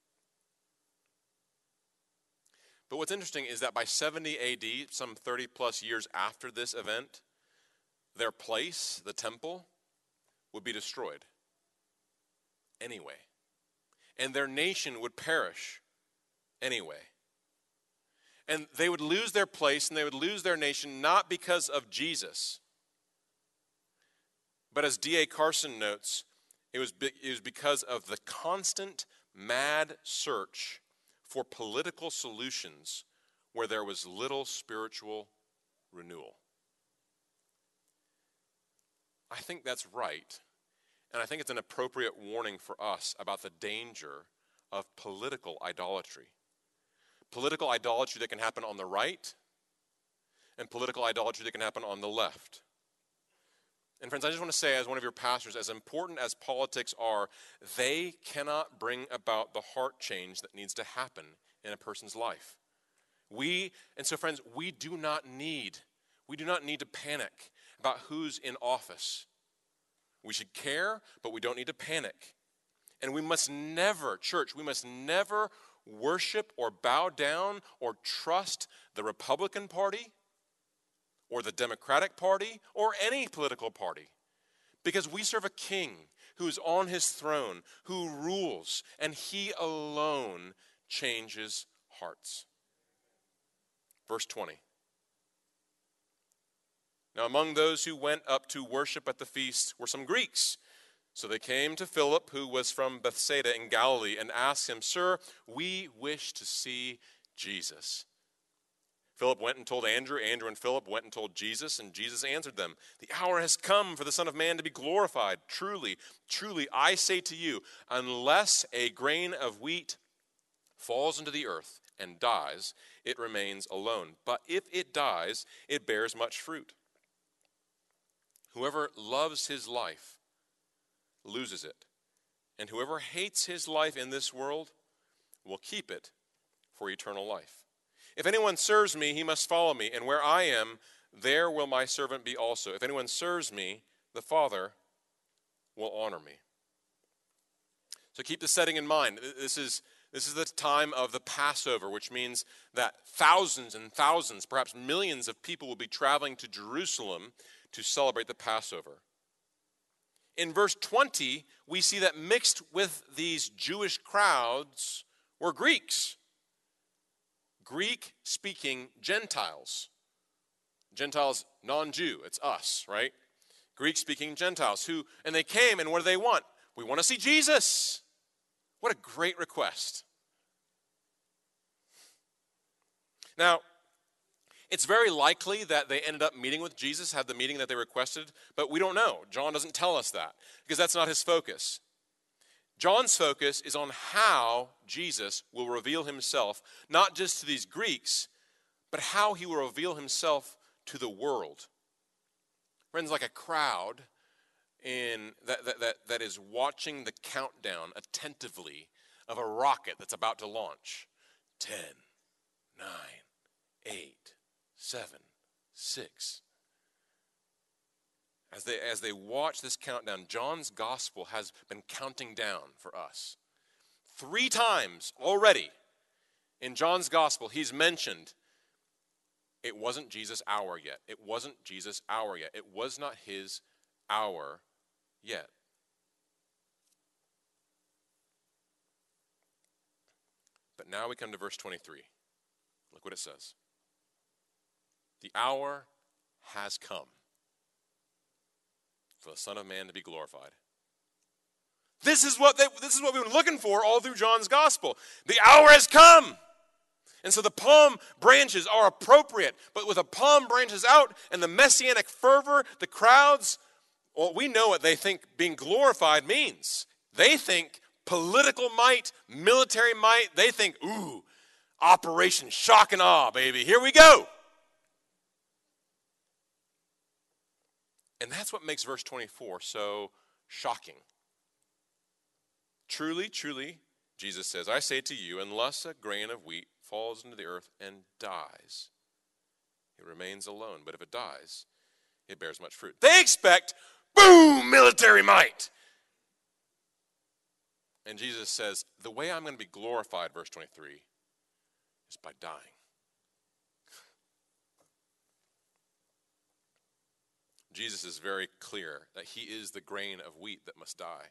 But what's interesting is that by seventy A D, some thirty plus years after this event, their place, the temple, would be destroyed anyway. And their nation would perish anyway. And they would lose their place and they would lose their nation not because of Jesus. But as D A Carson notes, it was, be, it was because of the constant, mad search for political solutions where there was little spiritual renewal. I think that's right, and I think it's an appropriate warning for us about the danger of political idolatry. Political idolatry that can happen on the right, and political idolatry that can happen on the left. And friends, I just want to say, as one of your pastors, as important as politics are, they cannot bring about the heart change that needs to happen in a person's life. We, and so friends, we do not need, we do not need to panic about who's in office. We should care, but we don't need to panic. And we must never, church, we must never worship or bow down or trust the Republican Party or the Democratic Party or any political party. Because we serve a king who is on his throne, who rules, and he alone changes hearts. Verse twenty. Now among those who went up to worship at the feast were some Greeks. So they came to Philip, who was from Bethsaida in Galilee, and asked him, "Sir, we wish to see Jesus." Philip went and told Andrew. Andrew and Philip went and told Jesus, and Jesus answered them, "The hour has come for the Son of Man to be glorified. Truly, truly, I say to you, unless a grain of wheat falls into the earth and dies, it remains alone. But if it dies, it bears much fruit. Whoever loves his life loses it, and whoever hates his life in this world will keep it for eternal life. If anyone serves me, he must follow me, and where I am, there will my servant be also. If anyone serves me, the Father will honor me." So keep the setting in mind. This is This is the time of the Passover, which means that thousands and thousands, perhaps millions of people will be traveling to Jerusalem to celebrate the Passover. In verse twenty, we see that mixed with these Jewish crowds were Greeks. Greek-speaking Gentiles. Gentiles, non-Jew, it's us, right? Greek-speaking Gentiles who, and they came, and what do they want? We want to see Jesus. What a great request. Now, it's very likely that they ended up meeting with Jesus, had the meeting that they requested, but we don't know. John doesn't tell us that because that's not his focus. John's focus is on how Jesus will reveal himself, not just to these Greeks, but how he will reveal himself to the world. Friends, like a crowd in that, that, that, that is watching the countdown attentively of a rocket that's about to launch. Ten, nine, eight, seven, six. As they, as they watch this countdown, John's gospel has been counting down for us. Three times already in John's gospel, he's mentioned it wasn't Jesus' hour yet. It wasn't Jesus' hour yet. It was not his hour yet. But now we come to verse twenty-three. Look what it says. The hour has come for the Son of Man to be glorified. This is what they, this is what we've been looking for all through John's gospel. The hour has come. And so the palm branches are appropriate, but with the palm branches out and the messianic fervor, the crowds, well, we know what they think being glorified means. They think political might, military might. They think, ooh, Operation Shock and Awe, baby. Here we go. And that's what makes verse twenty-four so shocking. Truly, truly, Jesus says, I say to you, unless a grain of wheat falls into the earth and dies, it remains alone. But if it dies, it bears much fruit. They expect, boom, military might. And Jesus says, the way I'm going to be glorified, verse twenty-three, is by dying. Jesus is very clear that he is the grain of wheat that must die.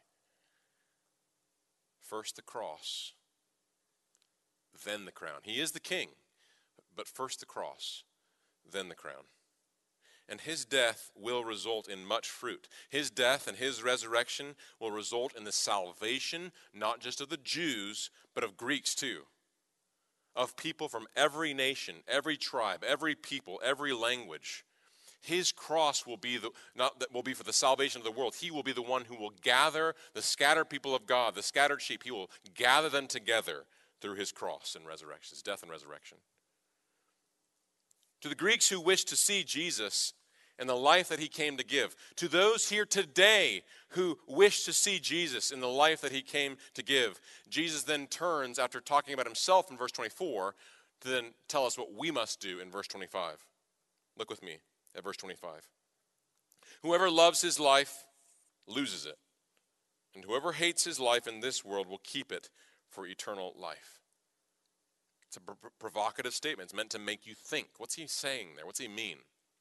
First the cross, then the crown. He is the king, but first the cross, then the crown. And his death will result in much fruit. His death and his resurrection will result in the salvation, not just of the Jews, but of Greeks too. Of people from every nation, every tribe, every people, every language. His cross will be the not that will be for the salvation of the world. He will be the one who will gather the scattered people of God, the scattered sheep. He will gather them together through his cross and resurrection, his death and resurrection. To the Greeks who wished to see Jesus and the life that he came to give. To those here today who wish to see Jesus in the life that he came to give, Jesus then turns, after talking about himself in verse twenty-four, to then tell us what we must do in verse twenty-five. Look with me at verse twenty-five. Whoever loves his life loses it, and whoever hates his life in this world will keep it for eternal life. It's a pr- provocative statement. It's meant to make you think. What's he saying there? What's he mean?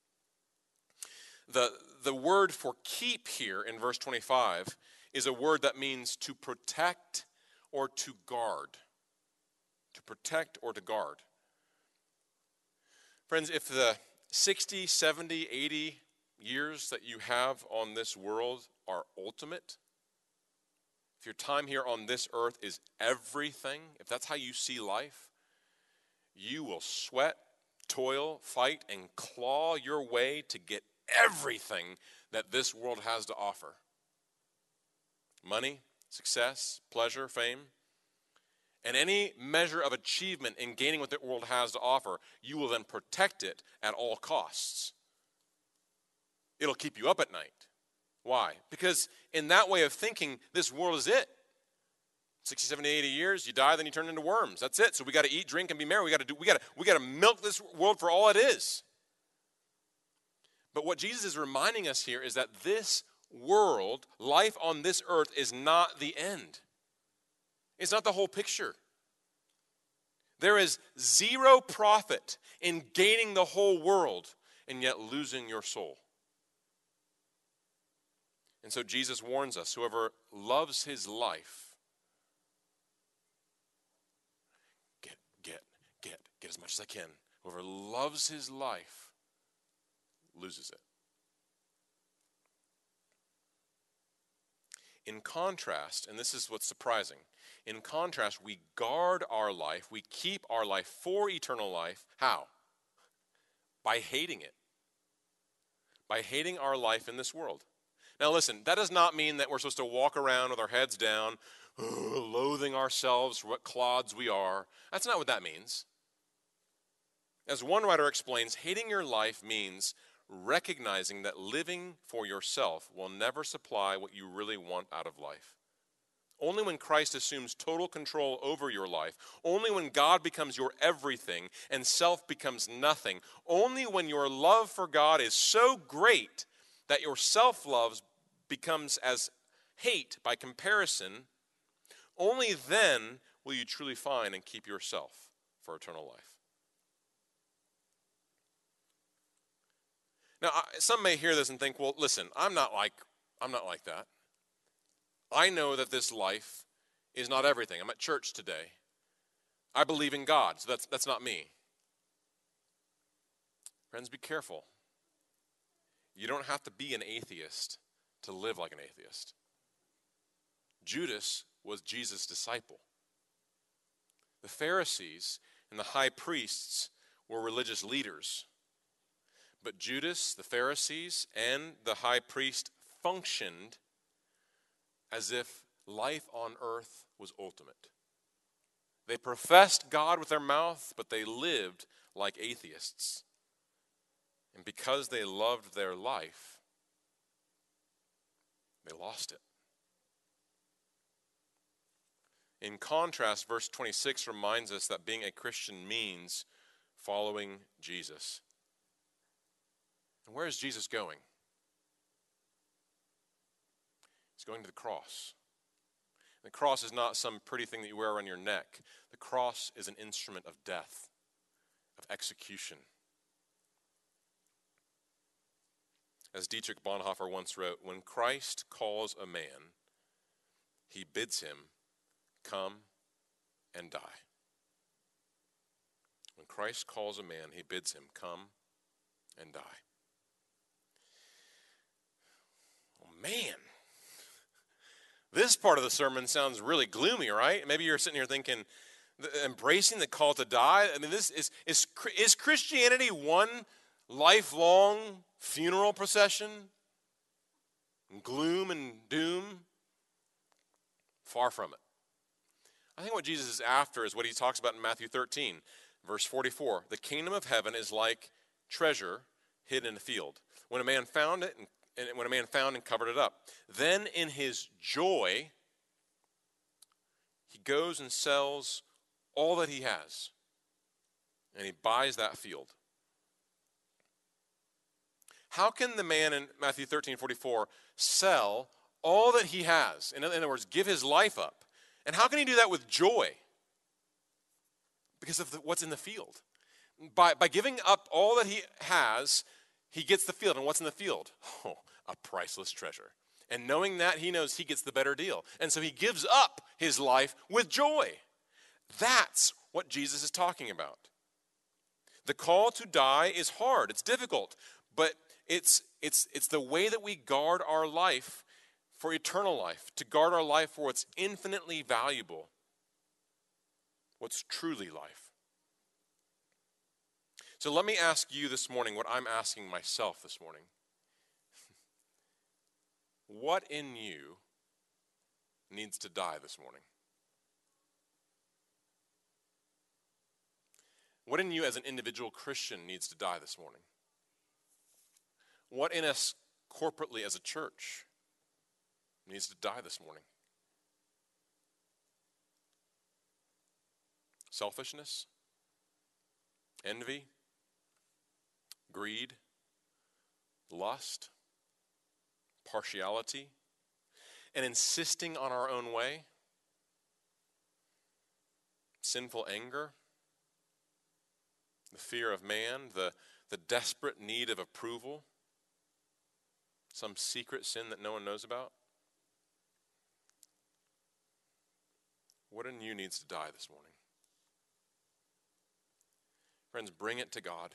The, the word for keep here in verse twenty-five is a word that means to protect or to guard. To protect or to guard. Friends, if the sixty, seventy, eighty years that you have on this world are ultimate, if your time here on this earth is everything, if that's how you see life, you will sweat, toil, fight, and claw your way to get everything that this world has to offer. Money, success, pleasure, fame, and any measure of achievement in gaining what the world has to offer, you will then protect it at all costs. It'll keep you up at night. Why? Because in that way of thinking, this world is it. sixty, seventy, eighty years, you die, then you turn into worms. That's it. So we got to eat, drink, and be merry. We got to do. We got to. We got to milk this world for all it is. But what Jesus is reminding us here is that this world, life on this earth, is not the end. It's not the whole picture. There is zero profit in gaining the whole world and yet losing your soul. And so Jesus warns us, whoever loves his life, get, get, get, get as much as I can. Whoever loves his life loses it. In contrast, and this is what's surprising, in contrast, we guard our life, we keep our life for eternal life. How? By hating it. By hating our life in this world. Now listen, that does not mean that we're supposed to walk around with our heads down, loathing ourselves for what clods we are. That's not what that means. As one writer explains, hating your life means recognizing that living for yourself will never supply what you really want out of life. Only when Christ assumes total control over your life, only when God becomes your everything and self becomes nothing, only when your love for God is so great that your self-love becomes as hate by comparison, only then will you truly find and keep yourself for eternal life. Now, some may hear this and think, well, listen, I'm not like, I'm not like that. I know that this life is not everything. I'm at church today. I believe in God, so that's, that's not me. Friends, be careful. You don't have to be an atheist to live like an atheist. Judas was Jesus' disciple. The Pharisees and the high priests were religious leaders. But Judas, the Pharisees, and the high priest functioned as if life on earth was ultimate. They professed God with their mouth, but they lived like atheists. And because they loved their life, they lost it. In contrast, verse twenty-six reminds us that being a Christian means following Jesus. And where is Jesus going? He's going to the cross. The cross is not some pretty thing that you wear around your neck. The cross is an instrument of death, of execution. As Dietrich Bonhoeffer once wrote, when Christ calls a man, he bids him come and die. When Christ calls a man, he bids him come and die. Oh man, this part of the sermon sounds really gloomy, right? Maybe you're sitting here thinking, embracing the call to die. I mean, this is is is Christianity one lifelong funeral procession? Gloom and doom? Far from it. I think what Jesus is after is what he talks about in Matthew thirteen, verse forty-four. The kingdom of heaven is like treasure hidden in a field, when a man found it, and, and when a man found and covered it up. Then in his joy, he goes and sells all that he has, and he buys that field. How can the man in Matthew thirteen forty-four sell all that he has? In other words, give his life up. And how can he do that with joy? Because of the, what's in the field. By, by giving up all that he has, he gets the field. And what's in the field? Oh, a priceless treasure. And knowing that, he knows he gets the better deal. And so he gives up his life with joy. That's what Jesus is talking about. The call to die is hard. It's difficult. But it's, it's, it's the way that we guard our life for eternal life, to guard our life for what's infinitely valuable, what's truly life. So let me ask you this morning what I'm asking myself this morning. What in you needs to die this morning? What in you as an individual Christian needs to die this morning? What in us corporately as a church needs to die this morning? Selfishness? Envy? Greed? Lust? Partiality? And insisting on our own way? Sinful anger? The fear of man? The, the desperate need of approval? Some secret sin that no one knows about? What in you needs to die this morning? Friends, bring it to God.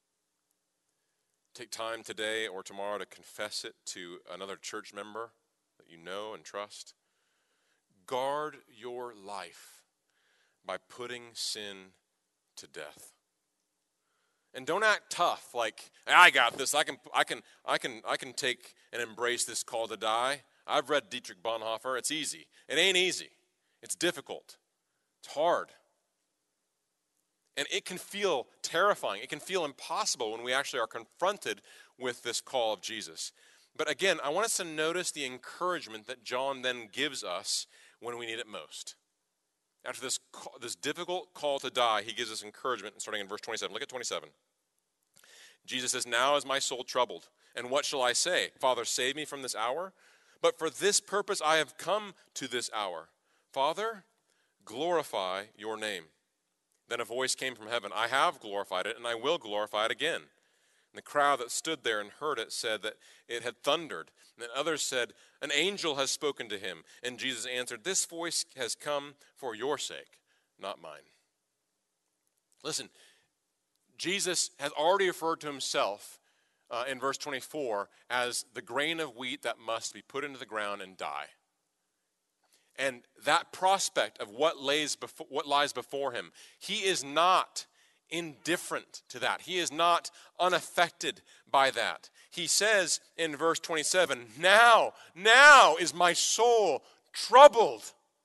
Take time today or tomorrow to confess it to another church member that you know and trust. Guard your life by putting sin to death. And don't act tough, like, I got this. I can, I can, I can, I can take and embrace this call to die. I've read Dietrich Bonhoeffer. It's easy. It ain't easy. It's difficult. It's hard. And it can feel terrifying. It can feel impossible when we actually are confronted with this call of Jesus. But again, I want us to notice the encouragement that John then gives us when we need it most. After this, this difficult call to die, he gives us encouragement, starting in verse twenty-seven. Look at twenty-seven. Jesus says, "Now is my soul troubled, and what shall I say? Father, save me from this hour? But for this purpose I have come to this hour. Father, glorify your name." Then a voice came from heaven, "I have glorified it, and I will glorify it again." And the crowd that stood there and heard it said that it had thundered. And then others said, "An angel has spoken to him." And Jesus answered, "This voice has come for your sake, not mine." Listen, Jesus has already referred to himself uh, in verse twenty-four as the grain of wheat that must be put into the ground and die. And that prospect of what lays before, what lies before him, he is not indifferent to that. He is not unaffected by that. He says in verse twenty-seven, now, now is my soul troubled.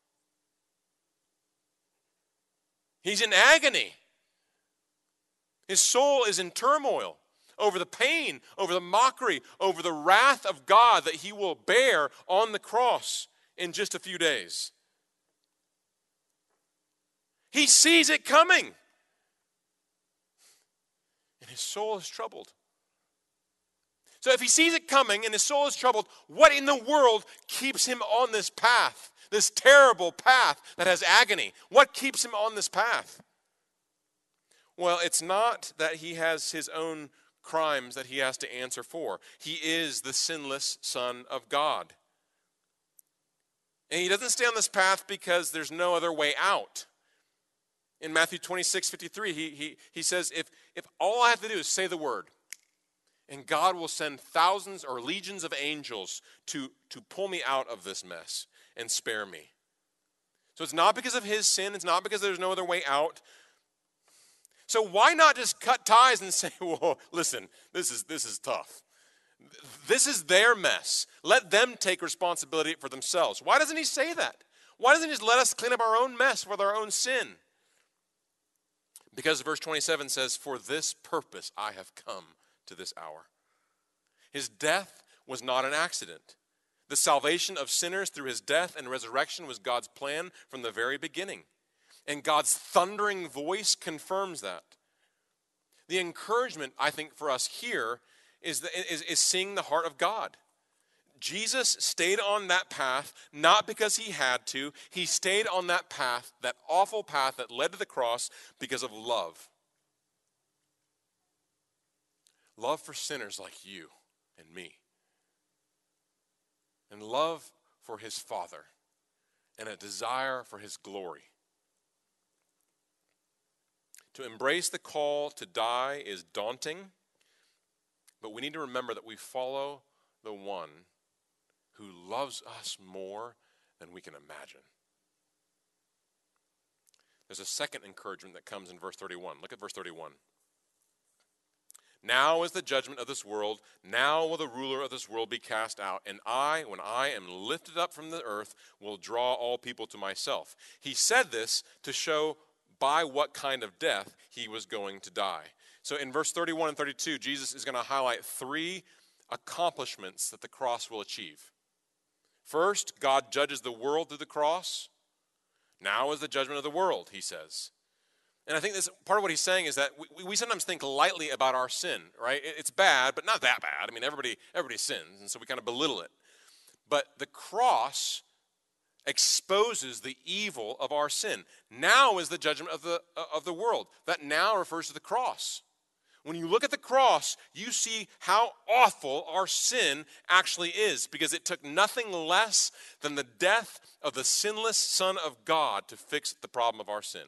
He's in agony. His soul is in turmoil over the pain, over the mockery, over the wrath of God that he will bear on the cross in just a few days. He sees it coming. And his soul is troubled. So if he sees it coming and his soul is troubled, what in the world keeps him on this path? This terrible path that has agony. What keeps him on this path? Well, it's not that he has his own crimes that he has to answer for. He is the sinless Son of God. And he doesn't stay on this path because there's no other way out. In Matthew twenty-six fifty-three, he, he, he says, if, if all I have to do is say the word, and God will send thousands or legions of angels to, to pull me out of this mess and spare me. So it's not because of his sin. It's not because there's no other way out. So why not just cut ties and say, well, listen, this is, this is tough. This is their mess. Let them take responsibility for themselves. Why doesn't he say that? Why doesn't he just let us clean up our own mess with our own sin? Because verse twenty-seven says, for this purpose I have come to this hour. His death was not an accident. The salvation of sinners through his death and resurrection was God's plan from the very beginning. And God's thundering voice confirms that. The encouragement, I think, for us here is, the, is, is seeing the heart of God. Jesus stayed on that path not because he had to. He stayed on that path, that awful path that led to the cross, because of love. Love for sinners like you and me. And love for his Father. And a desire for his glory. To embrace the call to die is daunting, but we need to remember that we follow the one who loves us more than we can imagine. There's a second encouragement that comes in verse thirty-one. Look at verse thirty-one. Now is the judgment of this world. Now will the ruler of this world be cast out. And I, when I am lifted up from the earth, will draw all people to myself. He said this to show by what kind of death he was going to die. So in verse thirty-one and thirty-two, Jesus is going to highlight three accomplishments that the cross will achieve. First, God judges the world through the cross. Now is the judgment of the world, he says. And I think this part of what he's saying is that we, we sometimes think lightly about our sin, right? It's bad, but not that bad. I mean, everybody, everybody sins, and so we kind of belittle it. But the cross exposes the evil of our sin. Now is the judgment of the, of the world. That now refers to the cross. When you look at the cross, you see how awful our sin actually is, because it took nothing less than the death of the sinless Son of God to fix the problem of our sin.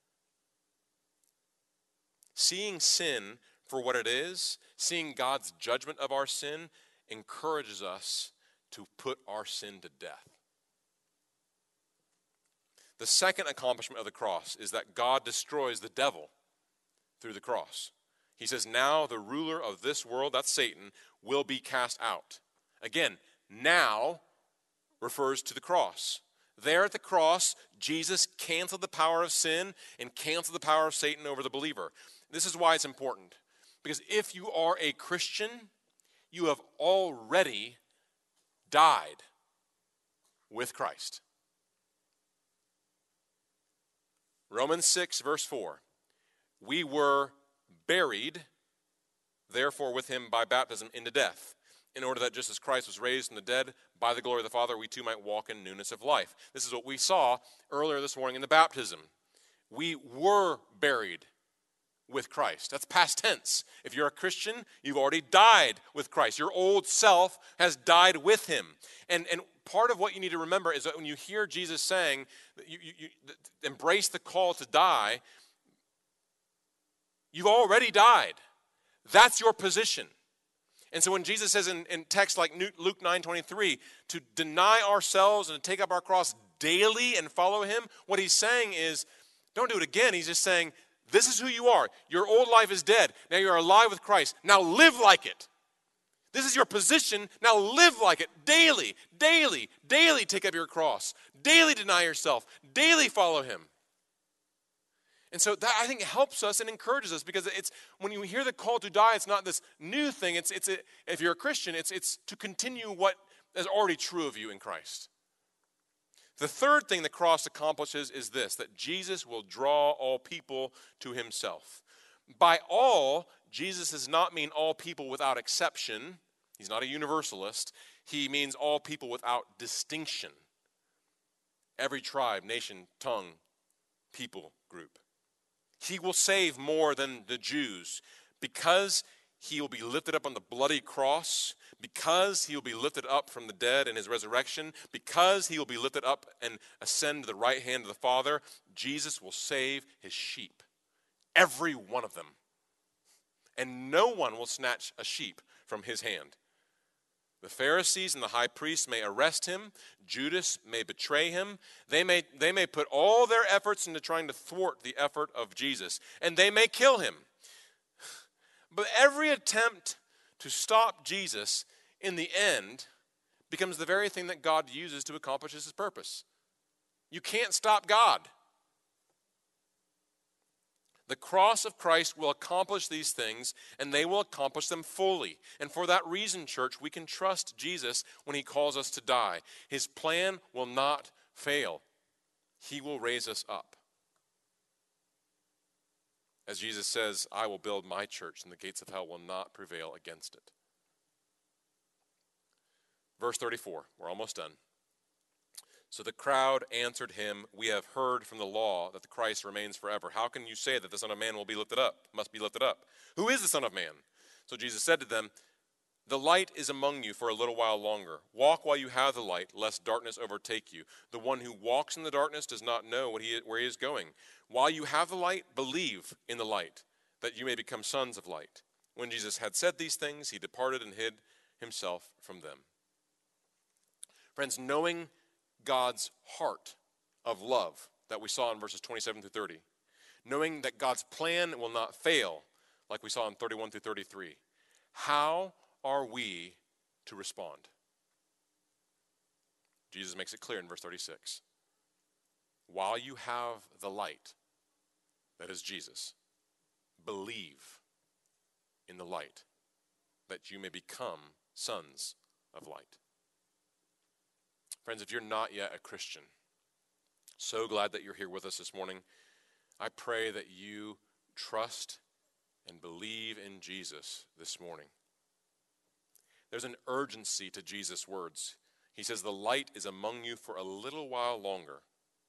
Seeing sin for what it is, seeing God's judgment of our sin, encourages us to put our sin to death. The second accomplishment of the cross is that God destroys the devil through the cross. He says, now the ruler of this world, that's Satan, will be cast out. Again, now refers to the cross. There at the cross, Jesus canceled the power of sin and canceled the power of Satan over the believer. This is why it's important. Because if you are a Christian, you have already died with Christ. Romans six, verse four. We were buried, therefore, with him by baptism into death, in order that just as Christ was raised from the dead by the glory of the Father, we too might walk in newness of life. This is what we saw earlier this morning in the baptism. We were buried with Christ. That's past tense. If you're a Christian, you've already died with Christ. Your old self has died with him. And, and part of what you need to remember is that when you hear Jesus saying, that you, you, you embrace the call to die, you've already died. That's your position. And so when Jesus says in, in texts like Luke nine twenty-three, to deny ourselves and to take up our cross daily and follow him, what he's saying is, don't do it again. He's just saying, this is who you are. Your old life is dead. Now you're alive with Christ. Now live like it. This is your position. Now live like it. Daily, daily, daily take up your cross. Daily deny yourself. Daily follow him. And so that, I think, helps us and encourages us, because it's when you hear the call to die, it's not this new thing. It's it's a, if you're a Christian, it's it's to continue what is already true of you in Christ. The third thing the cross accomplishes is this, that Jesus will draw all people to himself. By all, Jesus does not mean all people without exception. He's not a universalist. He means all people without distinction. Every tribe, nation, tongue, people group. He will save more than the Jews, because he will be lifted up on the bloody cross, because he will be lifted up from the dead in his resurrection, because he will be lifted up and ascend to the right hand of the Father. Jesus will save his sheep, every one of them. And no one will snatch a sheep from his hand. The Pharisees and the high priest may arrest him. Judas may betray him. They may, they may put all their efforts into trying to thwart the effort of Jesus. And they may kill him. But every attempt to stop Jesus in the end becomes the very thing that God uses to accomplish his purpose. You can't stop God. The cross of Christ will accomplish these things, and they will accomplish them fully. And for that reason, church, we can trust Jesus when he calls us to die. His plan will not fail. He will raise us up. As Jesus says, I will build my church, and the gates of hell will not prevail against it. Verse thirty-four, we're almost done. So the crowd answered him, we have heard from the law that the Christ remains forever. How can you say that the Son of Man will be lifted up, must be lifted up? Who is the Son of Man? So Jesus said to them, the light is among you for a little while longer. Walk while you have the light, lest darkness overtake you. The one who walks in the darkness does not know what he, where he is going. While you have the light, believe in the light, that you may become sons of light. When Jesus had said these things, he departed and hid himself from them. Friends, knowing God's heart of love that we saw in verses twenty-seven through thirty, knowing that God's plan will not fail, like we saw in thirty-one through thirty-three, how are we to respond? Jesus makes it clear in verse thirty-six. While you have the light, that is Jesus, believe in the light, that you may become sons of light. Friends, if you're not yet a Christian, so glad that you're here with us this morning. I pray that you trust and believe in Jesus this morning. There's an urgency to Jesus' words. He says, the light is among you for a little while longer.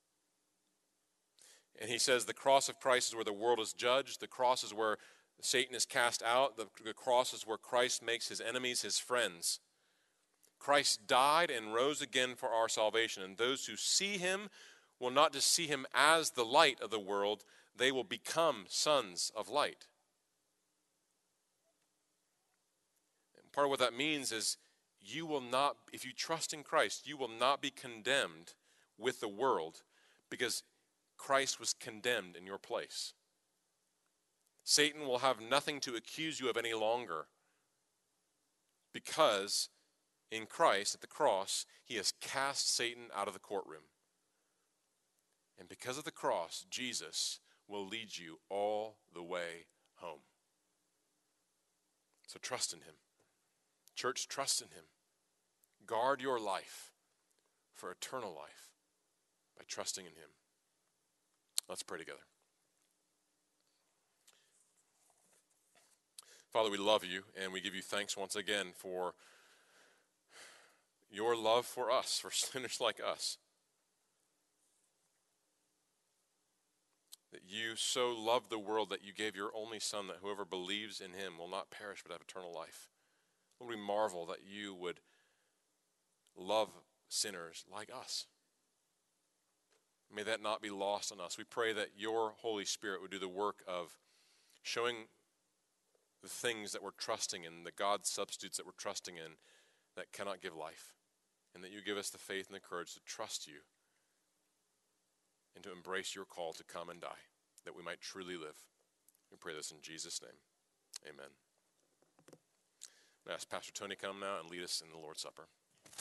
And he says the cross of Christ is where the world is judged. The cross is where Satan is cast out. The, the cross is where Christ makes his enemies his friends. Christ died and rose again for our salvation. And those who see him will not just see him as the light of the world, they will become sons of light. And part of what that means is you will not, if you trust in Christ, you will not be condemned with the world because Christ was condemned in your place. Satan will have nothing to accuse you of any longer because in Christ, at the cross, he has cast Satan out of the courtroom. And because of the cross, Jesus will lead you all the way home. So trust in him. Church, trust in him. Guard your life for eternal life by trusting in him. Let's pray together. Father, we love you, and we give you thanks once again for your love for us, for sinners like us. That you so loved the world that you gave your only Son, that whoever believes in him will not perish but have eternal life. Lord, we marvel that you would love sinners like us. May that not be lost on us. We pray that your Holy Spirit would do the work of showing the things that we're trusting in, the God substitutes that we're trusting in that cannot give life. And that you give us the faith and the courage to trust you and to embrace your call to come and die, that we might truly live. We pray this in Jesus' name. Amen. I'm going to ask Pastor Tony to come now and lead us in the Lord's Supper.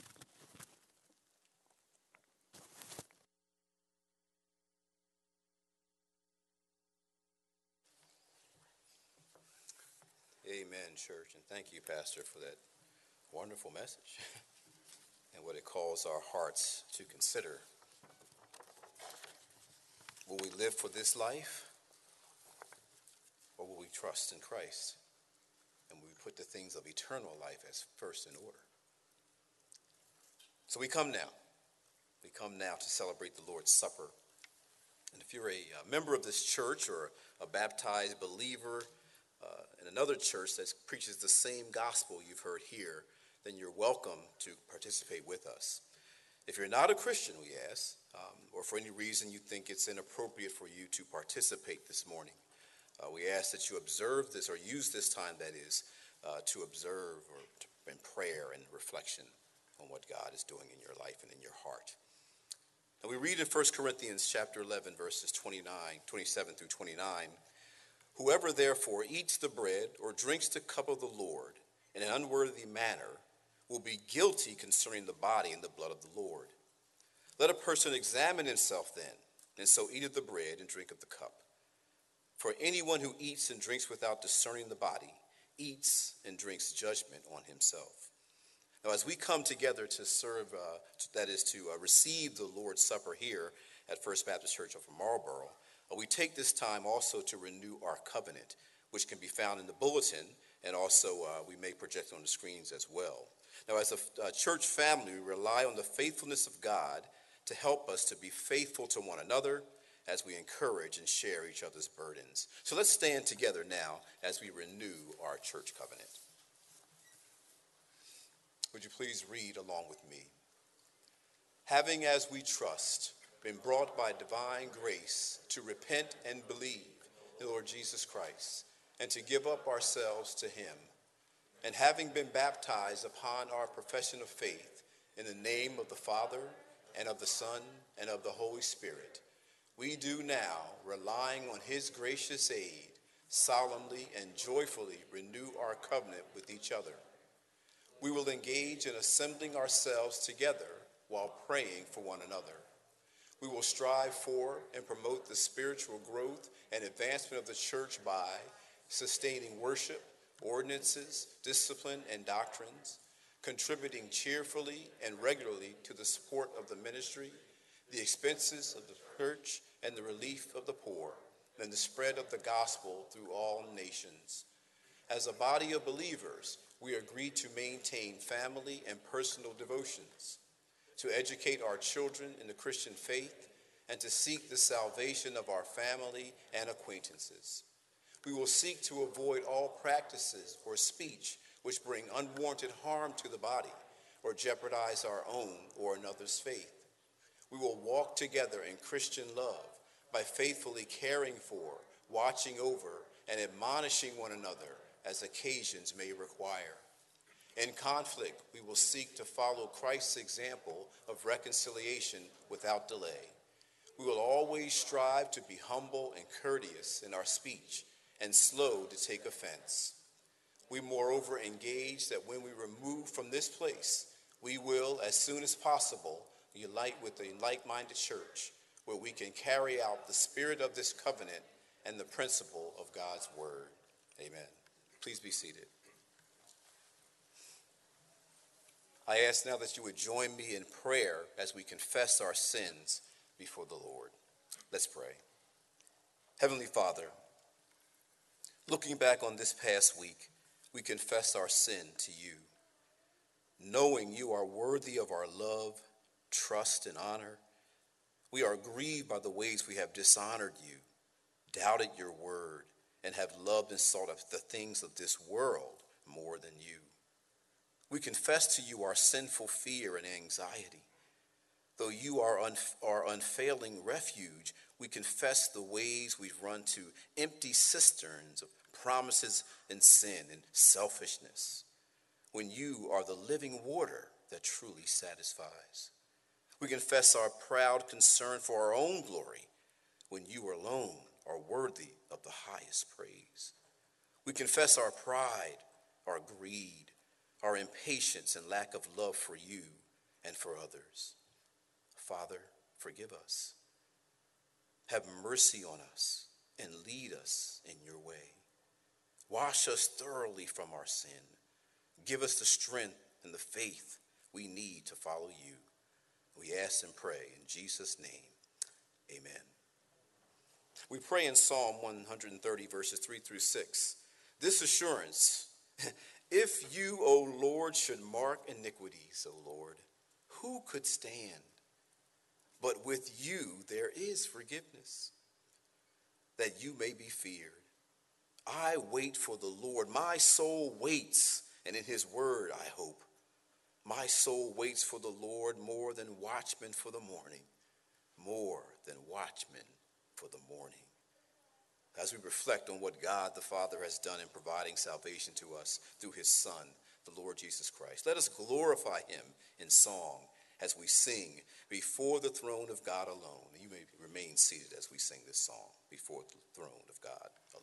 Amen, church, and thank you, Pastor, for that wonderful message and what it calls our hearts to consider. Will we live for this life, or will we trust in Christ? And will we put the things of eternal life as first in order? So we come now. We come now to celebrate the Lord's Supper. And if you're a, a member of this church or a baptized believer uh, in another church that preaches the same gospel you've heard here, then you're welcome to participate with us. If you're not a Christian, we ask, um, or for any reason you think it's inappropriate for you to participate this morning, uh, we ask that you observe this, or use this time, that is, uh, to observe or to, in prayer and reflection on what God is doing in your life and in your heart. And we read in First Corinthians chapter eleven, verses twenty-nine, twenty-seven through twenty-nine, whoever therefore eats the bread or drinks the cup of the Lord in an unworthy manner will be guilty concerning the body and the blood of the Lord. Let a person examine himself then, and so eat of the bread and drink of the cup. For anyone who eats and drinks without discerning the body eats and drinks judgment on himself. Now, as we come together to serve, uh, that is to uh, receive the Lord's Supper here at First Baptist Church of Marlboro, uh, we take this time also to renew our covenant, which can be found in the bulletin, and also uh, we may project on the screens as well. Now, as a uh, church family, we rely on the faithfulness of God to help us to be faithful to one another as we encourage and share each other's burdens. So let's stand together now as we renew our church covenant. Would you please read along with me? Having, as we trust, been brought by divine grace to repent and believe in the Lord Jesus Christ, and to give up ourselves to him, and having been baptized upon our profession of faith in the name of the Father, and of the Son, and of the Holy Spirit, we do now, relying on his gracious aid, solemnly and joyfully renew our covenant with each other. We will engage in assembling ourselves together while praying for one another. We will strive for and promote the spiritual growth and advancement of the church by sustaining worship, ordinances, discipline, and doctrines, contributing cheerfully and regularly to the support of the ministry, the expenses of the church, and the relief of the poor, and the spread of the gospel through all nations. As a body of believers, we agree to maintain family and personal devotions, to educate our children in the Christian faith, and to seek the salvation of our family and acquaintances. We will seek to avoid all practices or speech which bring unwarranted harm to the body or jeopardize our own or another's faith. We will walk together in Christian love by faithfully caring for, watching over, and admonishing one another as occasions may require. In conflict, we will seek to follow Christ's example of reconciliation without delay. We will always strive to be humble and courteous in our speech and slow to take offense. We moreover engage that when we remove from this place, we will, as soon as possible, unite with a like-minded church where we can carry out the spirit of this covenant and the principle of God's word. Amen. Please be seated. I ask now that you would join me in prayer as we confess our sins before the Lord. Let's pray. Heavenly Father, looking back on this past week, we confess our sin to you, knowing you are worthy of our love, trust, and honor. We are grieved by the ways we have dishonored you, doubted your word, and have loved and sought after the things of this world more than you. We confess to you our sinful fear and anxiety. Though you are unf- our unfailing refuge, we confess the ways we've run to empty cisterns of promises and sin and selfishness, when you are the living water that truly satisfies. We confess our proud concern for our own glory, when you alone are worthy of the highest praise. We confess our pride, our greed, our impatience and lack of love for you and for others. Father, forgive us. Have mercy on us and lead us in your way. Wash us thoroughly from our sin. Give us the strength and the faith we need to follow you. We ask and pray in Jesus' name. Amen. We pray in Psalm one thirty, verses three through six. This assurance, if you, O Lord, should mark iniquities, O Lord, who could stand? But with you there is forgiveness, that you may be feared. I wait for the Lord. My soul waits, and in his word I hope. My soul waits for the Lord more than watchmen for the morning, more than watchmen for the morning. As we reflect on what God the Father has done in providing salvation to us through his Son, the Lord Jesus Christ, let us glorify him in song as we sing before the throne of God alone. You may remain seated as we sing this song, Before the Throne of God Alone.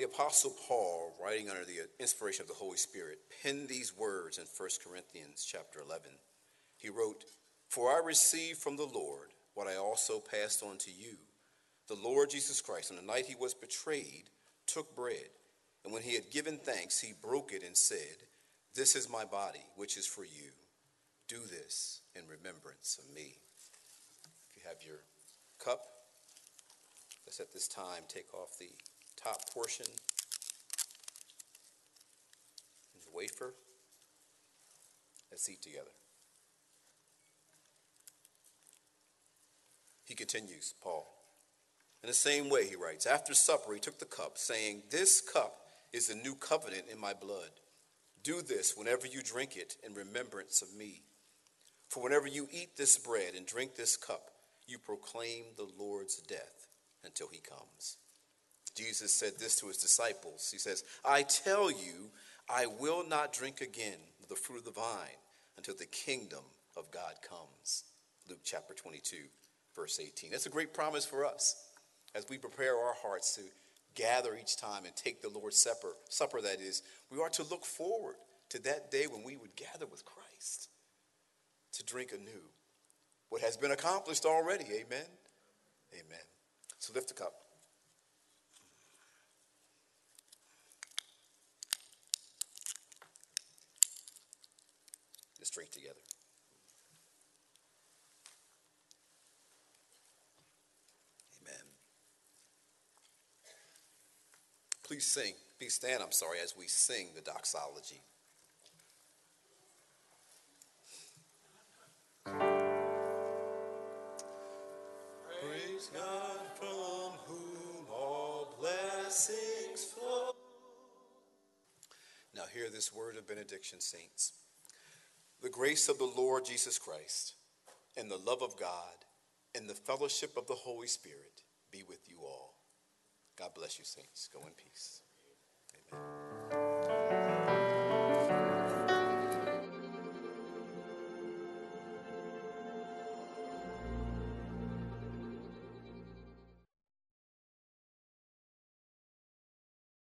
The Apostle Paul, writing under the inspiration of the Holy Spirit, penned these words in First Corinthians chapter eleven. He wrote, "For I received from the Lord what I also passed on to you. The Lord Jesus Christ, on the night he was betrayed, took bread, and when he had given thanks, he broke it and said, 'This is my body, which is for you. Do this in remembrance of me.'" If you have your cup, let's at this time take off the top portion and the wafer. Let's eat together. He continues, Paul. In the same way, he writes, "After supper, he took the cup, saying, 'This cup is the new covenant in my blood. Do this whenever you drink it in remembrance of me. For whenever you eat this bread and drink this cup, you proclaim the Lord's death until he comes.'" Jesus said this to his disciples. He says, "I tell you, I will not drink again of the fruit of the vine until the kingdom of God comes." Luke chapter twenty-two, verse eighteen. That's a great promise for us as we prepare our hearts to gather each time and take the Lord's supper, supper that is. We are to look forward to that day when we would gather with Christ to drink anew what has been accomplished already. Amen. Amen. So lift the cup. Let's drink together. Amen. Please sing. Please stand, I'm sorry, as we sing the doxology. Praise God from whom all blessings flow. Now hear this word of benediction, saints. The grace of the Lord Jesus Christ, and the love of God, and the fellowship of the Holy Spirit be with you all. God bless you, saints. Go in peace. Amen.